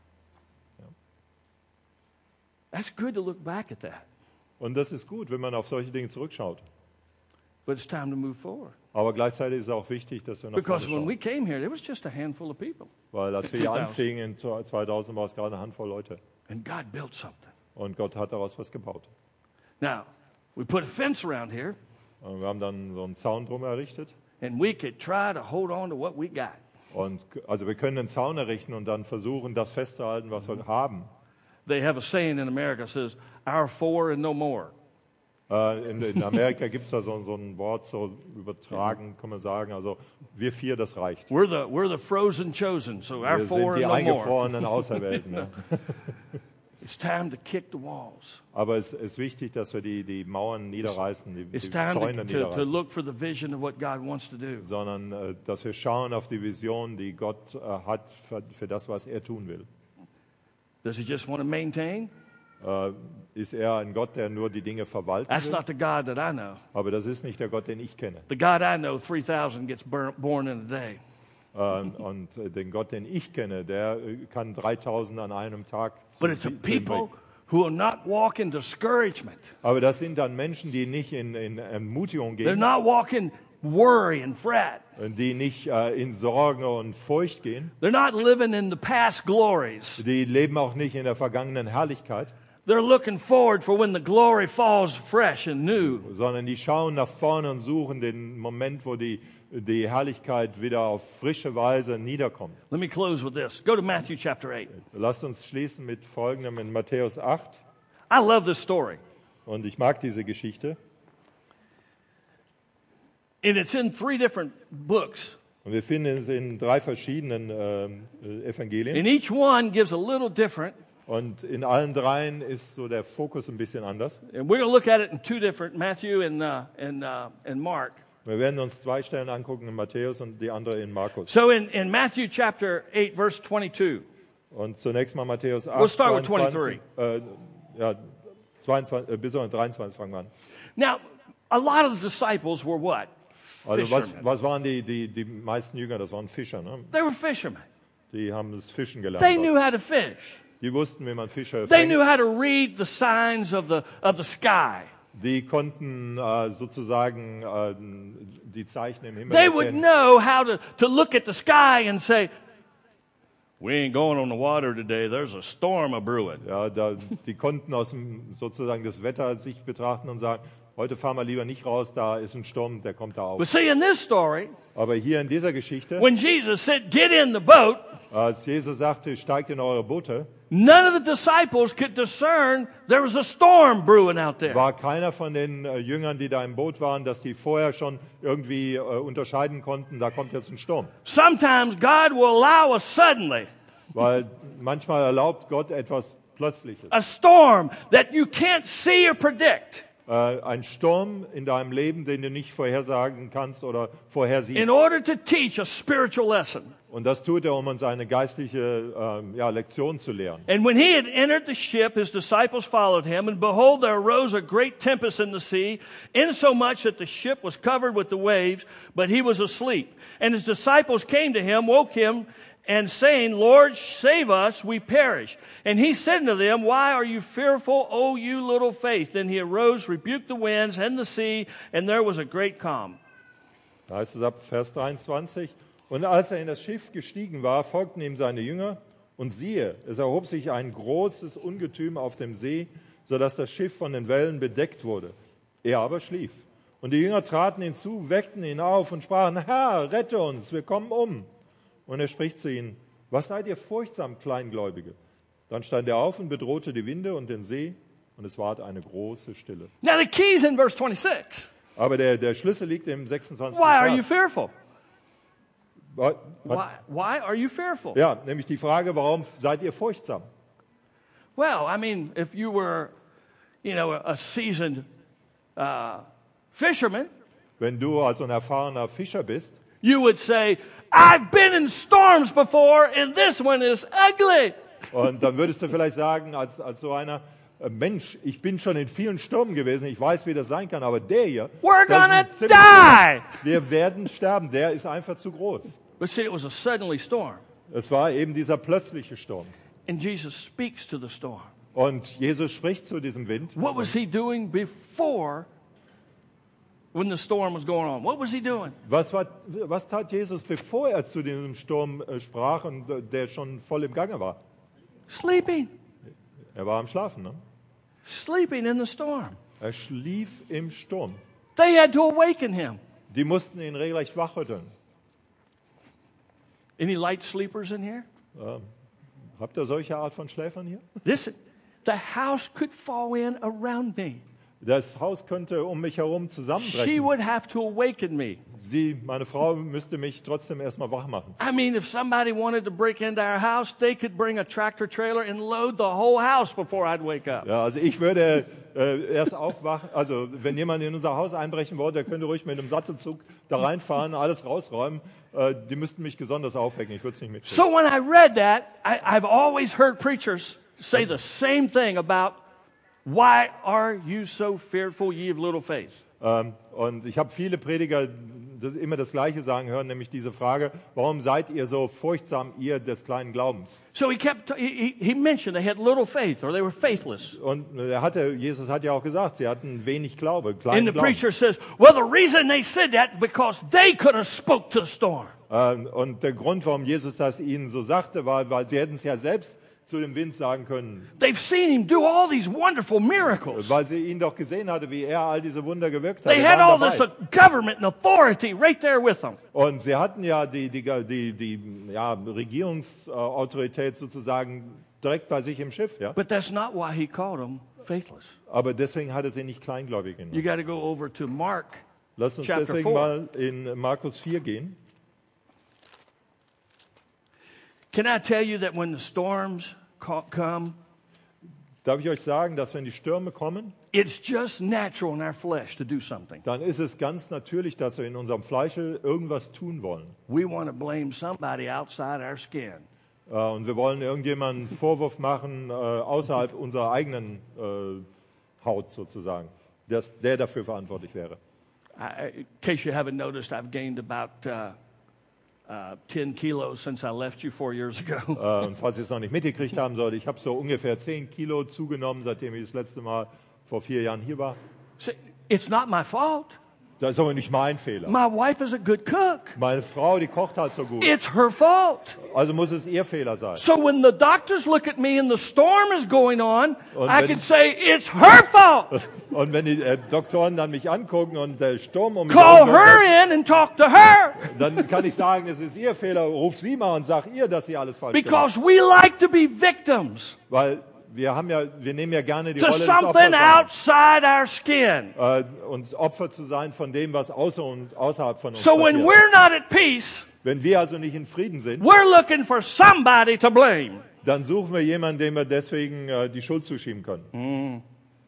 That's good to look back at that. Und das ist gut, wenn man auf solche Dinge zurückschaut. But it's time to move forward. Aber gleichzeitig ist es auch wichtig, dass wir nach vorne Because when we schauen. came here, there was just a handful of people. Weil als wir hier 2000. anfingen in 2000 war es gerade eine Handvoll Leute. And God built something. Und Gott hat daraus was gebaut. Now, we put a fence around here, Und wir haben dann so einen Zaun drum errichtet. and we could try to hold on to what we got. Und also wir können einen Zaun errichten und dann versuchen, das festzuhalten, was wir haben. They have a saying in America that says, our four and no more. In Amerika gibt es da so ein Wort, so übertragen kann man sagen. Also wir 4, das reicht. We're the frozen chosen, so our Wir four sind die and no more. eingefrorenen Auserwählten. Ja. It's time to kick the walls. Aber es ist wichtig, dass wir die Mauern niederreißen, die It's Zäune time to niederreißen. look for the vision of what God wants to do. Sondern dass wir schauen auf die Vision, die Gott hat für das, was er tun will. Does he just want to maintain? Ist er ein Gott, der nur die Dinge verwalten That's will? not the God that I know. Aber das ist nicht der Gott, den ich kenne. The God I know, 3,000 gets born in a day. Und den Gott, den ich kenne, der kann 3000 an einem Tag But it's a zu ihm people bringen. who will not walk in discouragement. Aber das sind dann Menschen, die nicht in Ermutigung They're gehen, not walking worry and fret. die nicht in Sorge und Furcht gehen, They're not living in the past glories. die leben auch nicht in der vergangenen Herrlichkeit, They're looking forward for when the glory falls fresh and new. sondern die schauen nach vorne und suchen den Moment, wo die Herrlichkeit wieder auf frische Weise niederkommt. Let me close with this. Go to Matthew chapter 8. Lasst uns schließen mit Folgendem in Matthäus 8. I love this story. Und ich mag diese Geschichte. And it's in 3 different books. Und wir finden es in 3 verschiedenen Evangelien. And each one gives a little different. Und in allen 3 ist so der Fokus ein bisschen anders. And we're going to look at it in 2 different, Matthew and Mark. Wir werden uns 2 Stellen angucken, in Matthäus und die andere in Markus. So in Matthew chapter 8, verse 22, Und zunächst mal Matthäus 8, We'll start with 22, ja, 22, bis 23 fangen wir an. now, a lot of the disciples were what? Also Fishermen. was waren die meisten Jünger? Das waren Fischer. Ne? They were fishermen. Die haben das Fischen gelernt. They knew dort. how to fish. Die wussten, wie man Fische They fängt. knew how to read the signs of the sky. Die konnten sozusagen die Zeichen im Himmel They would erkennen. know how to look at the sky and say, we ain't going on the water today. There's a storm a brewing. Ja, die konnten sozusagen das Wetter sich betrachten und sagen, heute fahren wir lieber nicht raus, da ist ein Sturm, der kommt da auf. But see, in this story, Aber hier in dieser Geschichte, when Jesus said, get in the boat, als Jesus sagte, steigt in eure Boote, none of the disciples could discern there was a storm brewing out there. war keiner von den Jüngern, die da im Boot waren, dass die vorher schon irgendwie unterscheiden konnten, da kommt jetzt ein Sturm. Sometimes God will allow us suddenly Weil manchmal erlaubt Gott etwas Plötzliches. a storm that you can't see or predict Ein Sturm in deinem Leben, den du nicht vorhersagen kannst oder vorhersiehst. in order to teach a spiritual lesson. Und das tut er, um uns eine geistliche Lektion zu lehren. And when he had entered the ship, his disciples followed him, and behold, there arose a great tempest in the sea, insomuch that the ship was covered with the waves, but he was asleep. And his disciples came to him, woke him, and saying, Lord, save us, we perish. And he said unto them, Why are you fearful, O you little faith? Then he arose, rebuked the winds and the sea, and there was a great calm. Da heißt es ab Vers 23, und als er in das Schiff gestiegen war, folgten ihm seine Jünger, und siehe, es erhob sich ein großes Ungetüm auf dem See, sodass das Schiff von den Wellen bedeckt wurde. Er aber schlief. Und die Jünger traten hinzu, weckten ihn auf und sprachen, Herr, rette uns, wir kommen um. Und er spricht zu ihnen, was seid ihr furchtsam, Kleingläubige? Dann stand er auf und bedrohte die Winde und den See, und es ward eine große Stille. Now the key's in verse 26. Aber der Schlüssel liegt im 26. Why are you Vers. fearful? Was? Why are you fearful? Ja, nämlich die Frage, warum seid ihr furchtsam? Well, I mean, if you were, a seasoned fisherman, Wenn du also ein erfahrener Fischer bist, you would say, I've been in storms before and this one is ugly. und dann würdest du vielleicht sagen, als so einer, Mensch, ich bin schon in vielen Stürmen gewesen, ich weiß, wie das sein kann, aber der hier, We're das ist gonna ein ziemlich die. groß. Wir werden sterben, der ist einfach zu groß. But see, it was a suddenly storm. Es war eben dieser plötzliche Sturm. And Jesus speaks to the storm. Und Jesus spricht zu diesem Wind. What was he doing before when the storm was going on? What was he doing? Was tat Jesus, bevor er zu diesem Sturm sprach und der schon voll im Gange war? Sleeping. Er war am Schlafen. Ne? Sleeping in the storm. Er schlief im Sturm. They had to awaken him. Die mussten ihn regelrecht wachrütteln. Any light sleepers in here? Habt ihr solche Art von Schläfern hier? Listen, the house could fall in around me. Das Haus könnte um mich herum She zusammenbrechen. would have to awaken me. Meine Frau, müsste mich trotzdem erstmal wach machen. I mean, if somebody wanted to break into our house, they could bring a tractor trailer and load the whole house before I'd wake up. Ja, also ich würde erst aufwachen, also wenn jemand in unser Haus einbrechen wollte, der könnte ruhig mit einem Sattelzug da reinfahren, alles rausräumen. Die müssten mich besonders aufwecken, ich würde es nicht mitkriegen. So when I read that, I've always heard preachers say the same thing about why are you so fearful, ye of little faith? Und ich habe viele Prediger immer das Gleiche sagen hören, nämlich diese Frage, warum seid ihr so furchtsam, ihr des kleinen Glaubens? So he mentioned they had little faith or they were faithless. Und Jesus hat ja auch gesagt, sie hatten wenig Glaube, And kleinen the Glauben. preacher says, well, the reason they said that because they could have spoke to the storm. Und der Grund, warum Jesus das ihnen so sagte, war, weil sie hätten es ja selbst zu dem Wind sagen können, They've seen him do all these wonderful miracles. weil sie ihn doch gesehen hatte, wie er all diese Wunder gewirkt hat. They Sie had waren all this dabei. government and authority right there with them. Und sie hatten ja die Regierungsautorität sozusagen direkt bei sich im Schiff. Ja? But that's not why he called them faithless. Aber deswegen hat er sie nicht kleingläubig genannt. You got to go over to Mark. Lass uns Chapter deswegen 4. mal in Markus 4 gehen. Can I tell you that when the storms come, Darf ich euch sagen, dass wenn die Stürme kommen, it's just natural in our flesh to do something. dann ist es ganz natürlich, dass wir in unserem Fleische irgendwas tun wollen. We want to blame somebody outside our skin. Und wir wollen irgendjemanden einen Vorwurf machen außerhalb unserer eigenen Haut sozusagen, der dafür verantwortlich wäre. In case you haven't noticed, I've gained about 10 kilos since I left you 4 years ago. Und falls ihr es noch nicht mitgekriegt haben solltet, ich habe so ungefähr 10 Kilo zugenommen, seitdem ich das letzte Mal vor 4 Jahren hier war. See, it's not my fault. Das ist aber nicht mein Fehler. My wife is a good cook. Meine Frau, die kocht halt so gut. It's her fault. Also muss es ihr Fehler sein. So when the doctors look at me and the storm is going on, Und I wenn- can say, it's her fault. Und wenn die Doktoren dann mich angucken und der Sturm um mich Call herum her läuft, in and talk to her. dann kann ich sagen, es ist ihr Fehler. Ruf sie mal und sag ihr, dass sie alles falsch gemacht Because we like to be victims hat. Weil wir nehmen ja gerne die to Rolle des Opfers something an. outside our skin. Uns Opfer zu sein von dem, was außerhalb von uns So when passiert. we're not at peace, Wenn wir also nicht in Frieden sind, we're looking for somebody to blame. dann suchen wir jemanden, dem wir deswegen die Schuld zuschieben können.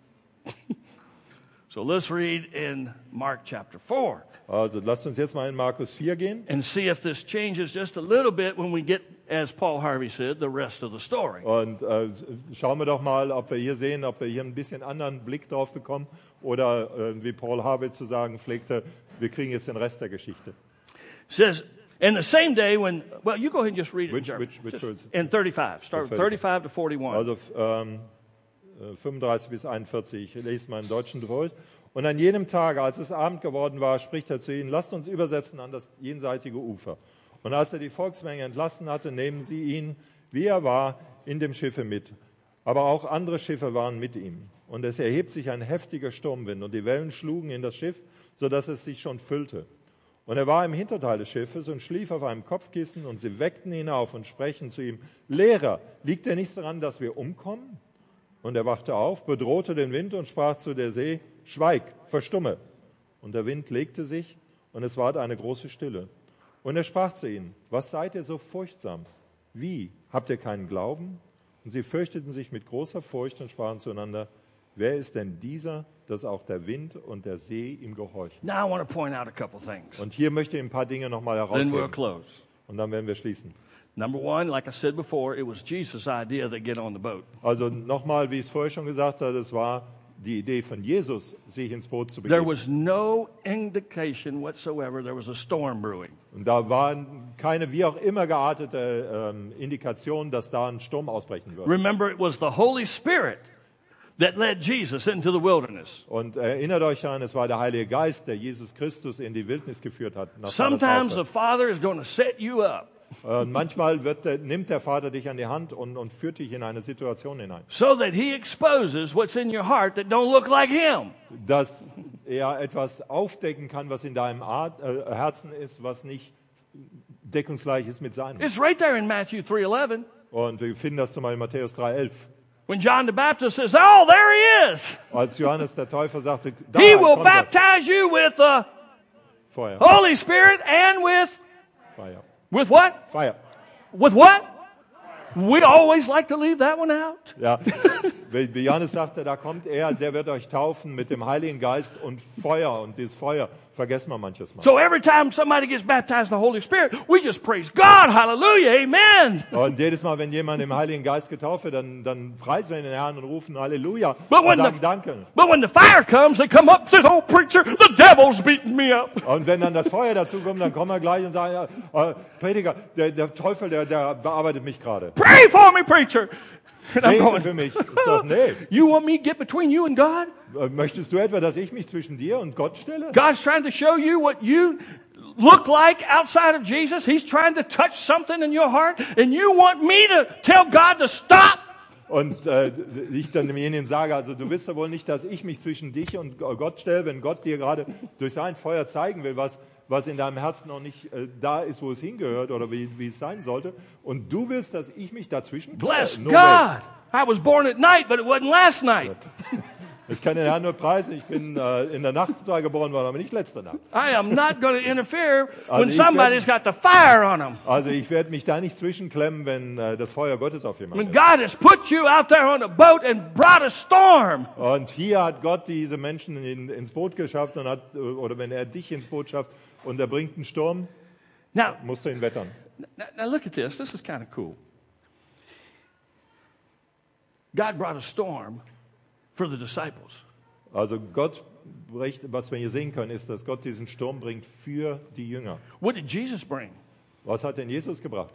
So let's read in Mark chapter 4 Also lasst uns jetzt mal in Markus 4 gehen and see if this changes just a little bit when we get, as Paul Harvey said, the rest of the story. und schauen wir doch mal, ob wir hier sehen, ob wir hier ein bisschen anderen Blick drauf bekommen oder wie Paul Harvey zu sagen pflegte, wir kriegen jetzt den Rest der Geschichte. It says, in the same day when, well, you go ahead and just read it in German. Which Just verse? in 35. Start with 35 to 41. Also 35 bis 41, ich lese mal im Deutschen durch. Und an jenem Tage, als es Abend geworden war, spricht er zu ihnen, lasst uns übersetzen an das jenseitige Ufer. Und als er die Volksmenge entlassen hatte, nehmen sie ihn, wie er war, in dem Schiffe mit. Aber auch andere Schiffe waren mit ihm. Und es erhebt sich ein heftiger Sturmwind und die Wellen schlugen in das Schiff, sodass es sich schon füllte. Und er war im Hinterteil des Schiffes und schlief auf einem Kopfkissen und sie weckten ihn auf und sprechen zu ihm, Lehrer, liegt dir nichts daran, dass wir umkommen? Und er wachte auf, bedrohte den Wind und sprach zu der See, schweig, verstumme. und der Wind legte sich, und es ward eine große Stille. Und er sprach zu ihnen: Was seid ihr so furchtsam? Wie? Habt ihr keinen Glauben? Und sie fürchteten sich mit großer Furcht und sprachen zueinander: Wer ist denn dieser, dass auch der Wind und der See ihm gehorchen? Now I want to point out a couple things. Und hier möchte ich ein paar Dinge nochmal Then we'll herausheben. close. Und dann werden wir schließen. Number one, like I said before, it was Jesus' idea to get on the boat. Also nochmal, wie ich es vorher schon gesagt habe, es war die Idee von Jesus, sich ins Boot zu There begeben. was no indication whatsoever there was a storm brewing. Und da waren keine wie auch immer geartete Indikation, dass da ein Sturm ausbrechen würde. Remember, it was the Holy Spirit that led Jesus into the wilderness. Und erinnert euch an, es war der Heilige Geist, der Jesus Christus in die Wildnis geführt hat. Nach seiner Sometimes the Taufe. Father is going to set you up Manchmal nimmt der Vater dich an die Hand und führt dich in eine Situation hinein, so that He exposes what's in your heart that don't look like Him. dass er etwas aufdecken kann, was in deinem Herzen ist, was nicht deckungsgleich ist mit seinem. It's right there in Matthew 3:11. Und wir finden das zum Beispiel in Matthäus 3,11. When John the Baptist says, "Oh, there He is. Als Johannes der Täufer sagte, da He will kommt er. baptize you with the Feuer, Holy Spirit and Feuer, with what? Feuer. With what? We always like to leave that one out. Ja, wie Johannes sagte, da kommt er, der wird euch taufen mit dem Heiligen Geist und Feuer. Und dieses Feuer vergessen wir manches Mal. So every time somebody gets baptized in the Holy Spirit, we just praise God. Hallelujah. Amen. Und jedes Mal, wenn jemand im Heiligen Geist getauft wird, dann preisen wir den Herrn und rufen Halleluja But und when sagen the- Danke. But when the fire comes, they come up and say, "Oh, preacher, the devil's beating me up." Und wenn dann das Feuer dazu kommt, dann kommen wir gleich und sagen, ja, Prediger, der Teufel, der bearbeitet mich gerade. Pray for me, preacher. And I'm Bete für going, mich. Ich sage, nee, you want me to get between you and God? möchtest du etwa, dass ich mich zwischen dir und Gott stelle? God's trying to show you what you look like outside of Jesus. He's trying to touch something in your heart. And you want me to tell God to stop? Und ich dann demjenigen sage, also du willst ja wohl nicht, dass ich mich zwischen dich und Gott stelle, wenn Gott dir gerade durch sein Feuer zeigen will, was in deinem Herzen noch nicht da ist, wo es hingehört oder wie es sein sollte. Und du willst, dass ich mich dazwischen Bless No God. I was born at night, but it wasn't last night. way. Ich kann den Herrn nur preisen, ich bin in der Nacht zwar geboren worden, aber nicht letzte Nacht. I am not going to interfere when ich somebody's got the fire on them. Also ich werde mich da nicht zwischenklemmen, wenn das Feuer Gottes auf jemanden When ist. God has put you out there on a boat and brought a storm. Und hier hat Gott diese Menschen ins Boot geschafft und oder wenn er dich ins Boot schafft und er bringt einen Sturm, Now, musst du ihn wettern. now look at this. This is kind of cool. God brought a storm for the disciples. Also Gott bricht, was wir hier sehen können, ist, dass Gott diesen Sturm bringt für die Jünger. What did Jesus bring? Was hat denn Jesus gebracht?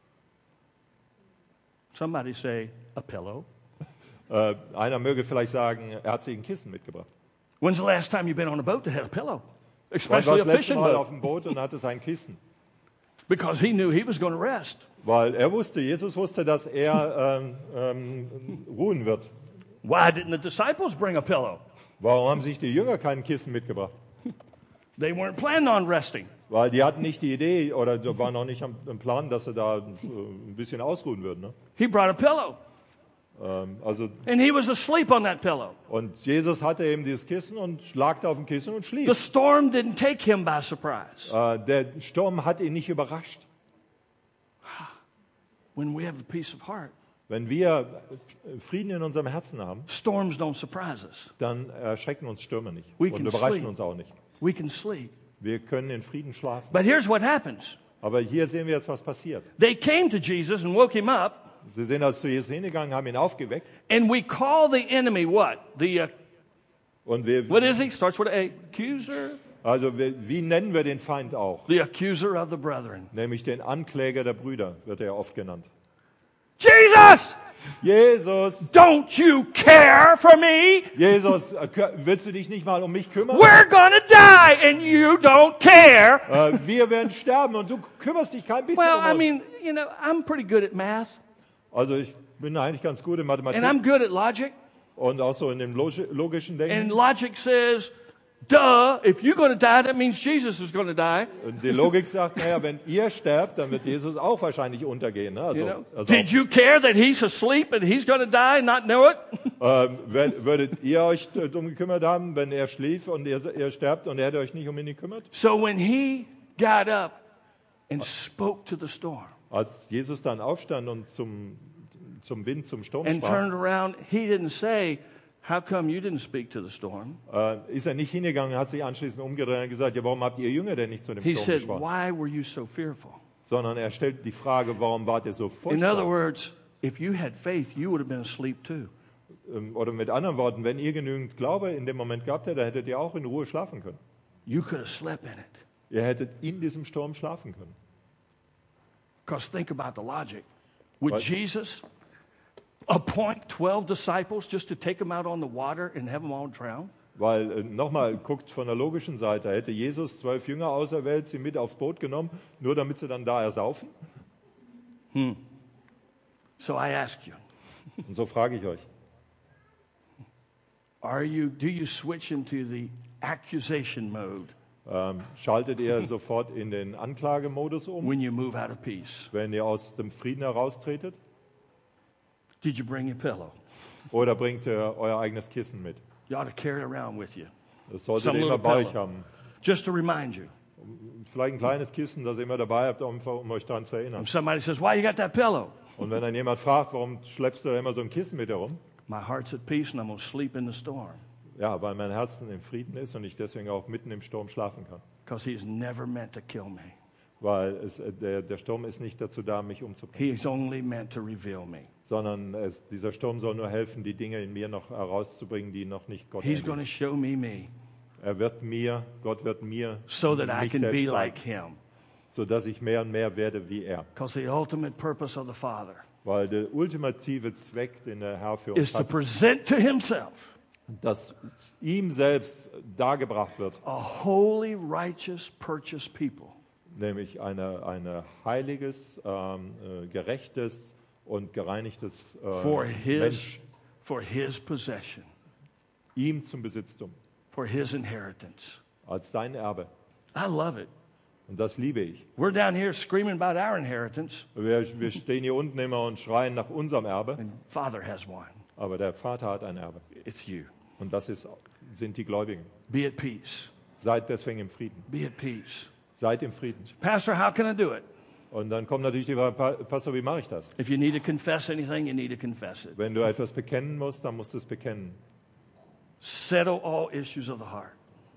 Somebody say a pillow. Einer möge vielleicht sagen, er hat sich ein Kissen mitgebracht. When's the last time you've been on a boat that had a pillow? Wann war Especially das a letzte fishing Mal boat. auf dem Boot und hatte sein Kissen? Because he knew he was going to rest. Weil Jesus wusste, dass er ruhen wird. Why didn't the disciples bring a pillow? Warum haben sich die Jünger kein Kissen mitgebracht? They weren't planning on resting. Weil die hatten nicht die Idee oder waren auch nicht am Plan, dass sie da ein bisschen ausruhen würden. Ne? He brought a pillow. Also, And he was asleep on that pillow. und Jesus hatte eben dieses Kissen und lag da auf dem Kissen und The schlief. storm didn't take him by surprise. Der Sturm hat ihn nicht überrascht. When we have a peace of heart, Wenn wir Frieden in unserem Herzen haben, storms don't surprise us. dann erschrecken uns Stürme nicht We und can überraschen sleep. uns auch nicht. We can sleep. Wir können in Frieden schlafen. But here's what happens. Aber hier sehen wir jetzt, was passiert. They came to Jesus and woke him up, Sie sind also zu Jesus hingegangen, haben ihn aufgeweckt. and we call the enemy what? Und wir, What is he? Starts with A. Accuser. also wie nennen wir den Feind auch? The accuser of the brethren. Nämlich den Ankläger der Brüder, wird er oft genannt. Jesus! Jesus, Don't you care for me? Jesus, willst du dich nicht mal um mich kümmern? We're gonna die and you don't care. Wir werden sterben und du kümmerst dich kein bisschen Well, um I uns. mean, you know, I'm pretty good at math Also ich bin eigentlich ganz gut in Mathematik and I'm good at logic. und auch so in dem logischen And Denken. logic says duh, if you're going to die, that means Jesus is going to die. Und die Logik sagt, naja, wenn ihr sterbt, dann wird Jesus auch wahrscheinlich untergehen. Ne? You know? Also Did you care that he's asleep and he's going to die and not know it? würdet ihr euch darum gekümmert haben, wenn er schlief und ihr sterbt und er hätte euch nicht um ihn gekümmert? So when he got up and spoke to the storm Als Jesus dann aufstand und zum Wind, zum Sturm and sprach, turned around, he didn't say, how come you didn't speak to the storm? ist er nicht hingegangen, hat sich anschließend umgedreht und gesagt, ja, warum habt ihr Jünger denn nicht zu dem He Sturm said, gesprochen? why were you so fearful? Sondern er stellt die Frage, warum wart ihr so In other furchtbar? words, if you had faith, you would have been asleep too. Oder mit anderen Worten, wenn ihr genügend Glaube in dem Moment gehabt hättet, dann hättet ihr auch in Ruhe schlafen können. You could have slept in it. Ihr hättet in diesem Sturm schlafen können. Because think about the logic. Would Right. Jesus appoint 12 disciples just to take them out on the water and have them all drown? Weil, nochmal, guckt von der logischen Seite, hätte Jesus 12 Jünger auserwählt, sie mit aufs Boot genommen, nur damit sie dann da ersaufen? So I ask you, Und so frage ich euch, do you switch into the accusation mode schaltet ihr sofort in den Anklagemodus um, when you move out of peace? wenn ihr aus dem Frieden heraustretet? Did you bring your pillow? Oder bringt ihr euer eigenes Kissen mit? You ought to carry it around with you. Das solltet Some ihr immer little bei pillow. euch haben. Just to remind you. Vielleicht ein kleines Kissen, das ihr immer dabei habt, um euch daran zu erinnern. If somebody says, why you got that pillow? Und wenn dann jemand fragt, warum schleppst du da immer so ein Kissen mit herum? My heart's at peace and I'm going to sleep in the storm. Ja, weil mein Herz im Frieden ist und ich deswegen auch mitten im Sturm schlafen kann. Because he's never meant to kill me. Weil der Sturm ist nicht dazu da, mich umzubringen, He's only meant to reveal me. sondern dieser Sturm soll nur helfen, die Dinge in mir noch herauszubringen, die noch nicht Gott He's going to ähnlich show me sind. Gott wird mir so that I mich can be selbst like zeigen, him. sodass ich mehr und mehr werde wie er. Because the ultimate purpose of the Father Weil der ultimative Zweck, den der Herr für is uns to hat, present to himself dass ihm selbst dargebracht wird, a holy, righteous, purchased people. nämlich ein heiliges, gerechtes und gereinigtes For Mensch, his possession, ihm zum Besitztum, for his inheritance. als sein Erbe. I love it. Und das liebe ich. We're down here screaming about our inheritance, Wir stehen hier unten immer und schreien nach unserem Erbe, and Father has one. aber der Vater hat ein Erbe. It's you. Und das sind die Gläubigen. Be at peace. Seid deswegen im Frieden. Be at peace. Seid im Frieden. Pastor, how can I do it? Und dann kommt natürlich die Frage, Pastor, wie mache ich das? If you need to confess anything, you need to confess it. Wenn du etwas bekennen musst, dann musst du es bekennen. Settle all issues of the heart.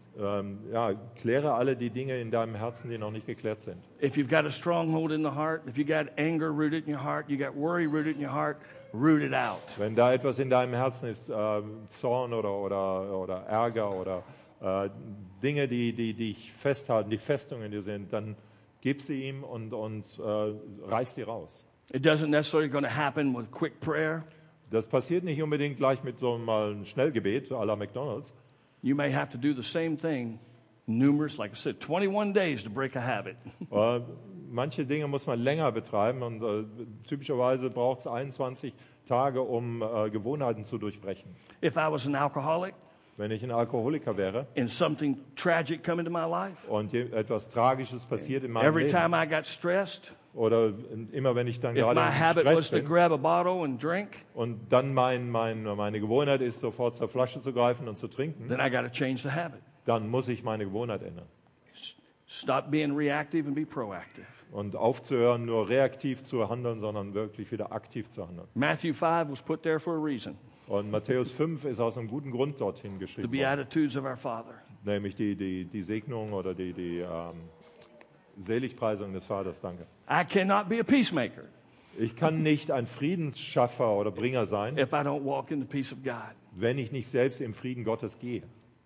Kläre alle die Dinge in deinem Herzen, die noch nicht geklärt sind. If you've got a stronghold in the heart, if you got anger rooted in your heart, you got worry rooted in your heart, root it out. Wenn da etwas in deinem Herzen ist, Zorn oder Ärger oder Dinge, die dich festhalten, die Festungen, die sind, dann gib sie ihm und reiß sie raus. It doesn't necessarily going to happen with quick prayer. Das passiert nicht unbedingt gleich mit so mal einem Schnellgebet à la McDonald's. You may have to do the same thing numerous, like I said, 21 days to break a habit. Manche Dinge muss man länger betreiben und typischerweise braucht es 21 Tage, um Gewohnheiten zu durchbrechen. If I was an alcoholic Wenn ich ein Alkoholiker wäre and something tragic come into my life, und etwas Tragisches passiert in meinem every Leben time I got stressed, oder immer wenn ich dann if gerade my im habit was Stress to bin grab a bottle and drink, und dann meine Gewohnheit ist, sofort zur Flasche zu greifen und zu trinken, then I got to change the habit. dann muss ich meine Gewohnheit ändern. Stop being reactive and be proactive. Und aufzuhören, nur reaktiv zu handeln, sondern wirklich wieder aktiv zu handeln. Matthew 5 was put there for a reason. Und Matthäus 5 ist aus einem guten Grund dorthin The geschrieben worden, Beatitudes of our Father. nämlich die Segnung oder die Seligpreisung des Vaters. Danke. I cannot be a peacemaker Ich kann nicht ein Friedensschaffer oder Bringer sein, if I don't walk in the peace of God. wenn ich nicht selbst im Frieden Gottes gehe.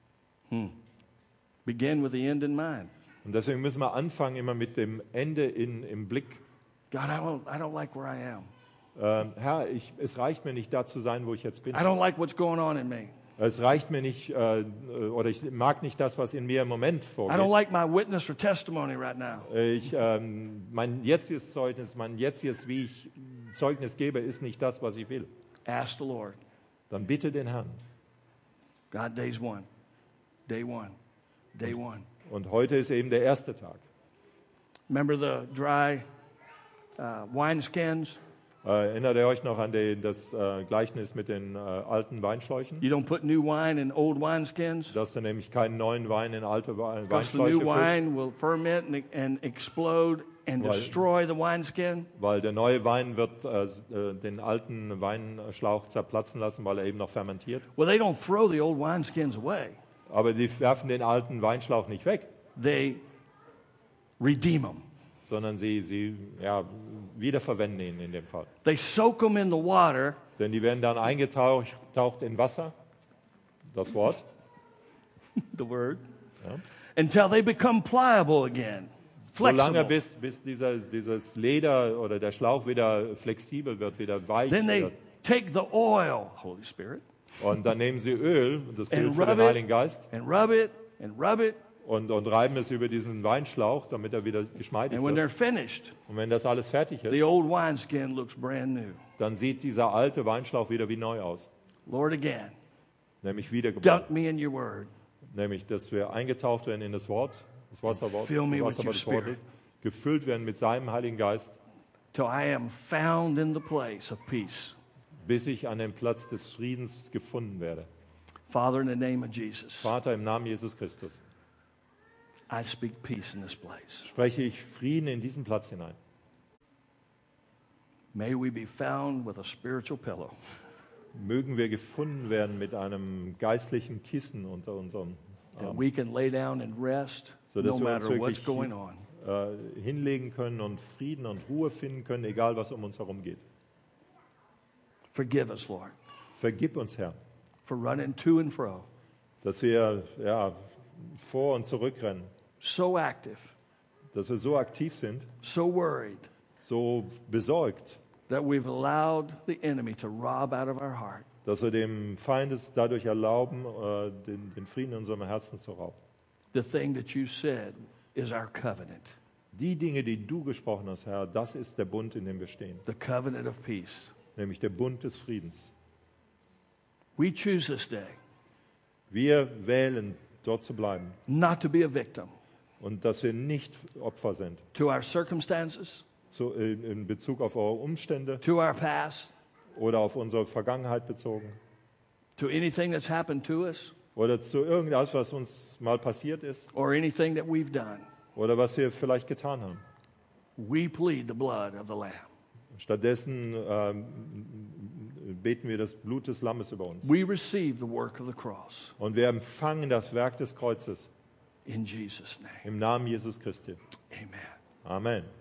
Begin with the end in mind. Und deswegen müssen wir anfangen immer mit dem Ende im Blick. God, I don't like where I am. Herr, es reicht mir nicht da zu sein, wo ich jetzt bin. I don't like what's going on in me. Es reicht mir nicht, oder ich mag nicht das, was in mir im Moment I don't vorgeht. like my witness or testimony right now. Mein jetziges Zeugnis, wie ich Zeugnis gebe, ist nicht das, was ich will. Ask the Lord. Dann bitte den Herrn. God, day one. Day one. Und heute ist eben der erste Tag. Remember the dry wineskins? Erinnert ihr euch noch an das Gleichnis mit den alten Weinschläuchen? You don't put new wine in old wineskins. Dass du nämlich keinen neuen Wein in alte Because the Weinschläuche new füllst, wine will ferment and explode and Weil- destroy the wineskin. weil der neue Wein wird den alten Weinschlauch zerplatzen lassen, weil er eben noch fermentiert. Well, they don't throw the old wineskins away. Aber die werfen den alten Weinschlauch nicht weg, They redeem them. sondern sie wiederverwenden ihn in dem Fall. They soak them in the water Denn die werden dann eingetaucht in Wasser, das Wort, the word, ja, until they become pliable again, solange flexible. bis dieses Leder oder der Schlauch wieder flexibel wird, wieder weich Then they wird. take the oil, Holy Spirit, Und dann nehmen sie Öl, das Bild and für rub den Heiligen Geist, and rub it and rub it. und reiben es über diesen Weinschlauch, damit er wieder geschmeidig And when they're wird. finished, Und wenn das alles fertig the ist, old wineskin looks brand new. dann sieht dieser alte Weinschlauch wieder wie neu aus. Lord, again, Nämlich wiedergeboren. dunk me in your word. Nämlich, dass wir eingetaucht werden in das Wort, das Wasserwort, Fill me with Wasser your des Wortes, Spirit. gefüllt werden mit seinem Heiligen Geist, Till I am found in the place of peace. bis ich an den Platz des Friedens gefunden werde. Father, in the name of Jesus, Vater, im Namen Jesus Christus, I speak peace in this place. spreche ich Frieden in diesen Platz hinein. May we be found with a spiritual pillow. Mögen wir gefunden werden mit einem geistlichen Kissen unter unserem That Arm, we can lay down and rest so no dass wir uns matter what's wirklich going on. hinlegen können und Frieden und Ruhe finden können, egal was um uns herum geht. Forgive us, Lord, Vergib uns, Herr, for running to and fro, dass wir vor und zurückrennen, so active, dass wir so aktiv sind, so worried, so besorgt, that we've allowed the enemy to rob out of our heart dass wir dem Feind es dadurch erlauben, den Frieden in unserem Herzen zu rauben. the thing that you said is our covenant, Die Dinge, die du gesprochen hast, Herr, das ist der Bund, in dem wir stehen, the covenant of peace. nämlich der Bund des Friedens. We choose this day Wir wählen, dort zu bleiben not to be a victim und dass wir nicht Opfer sind, to our circumstances, in Bezug auf eure Umstände to our past, oder auf unsere Vergangenheit bezogen to anything that's happened to us, oder zu irgendwas, was uns mal passiert ist or anything that we've done. oder was wir vielleicht getan haben. We plead the blood of the Lamb. Stattdessen beten wir das Blut des Lammes über uns. We receive the work of the cross Und wir empfangen das Werk des Kreuzes in Jesus' name. im Namen Jesus Christi. Amen. Amen.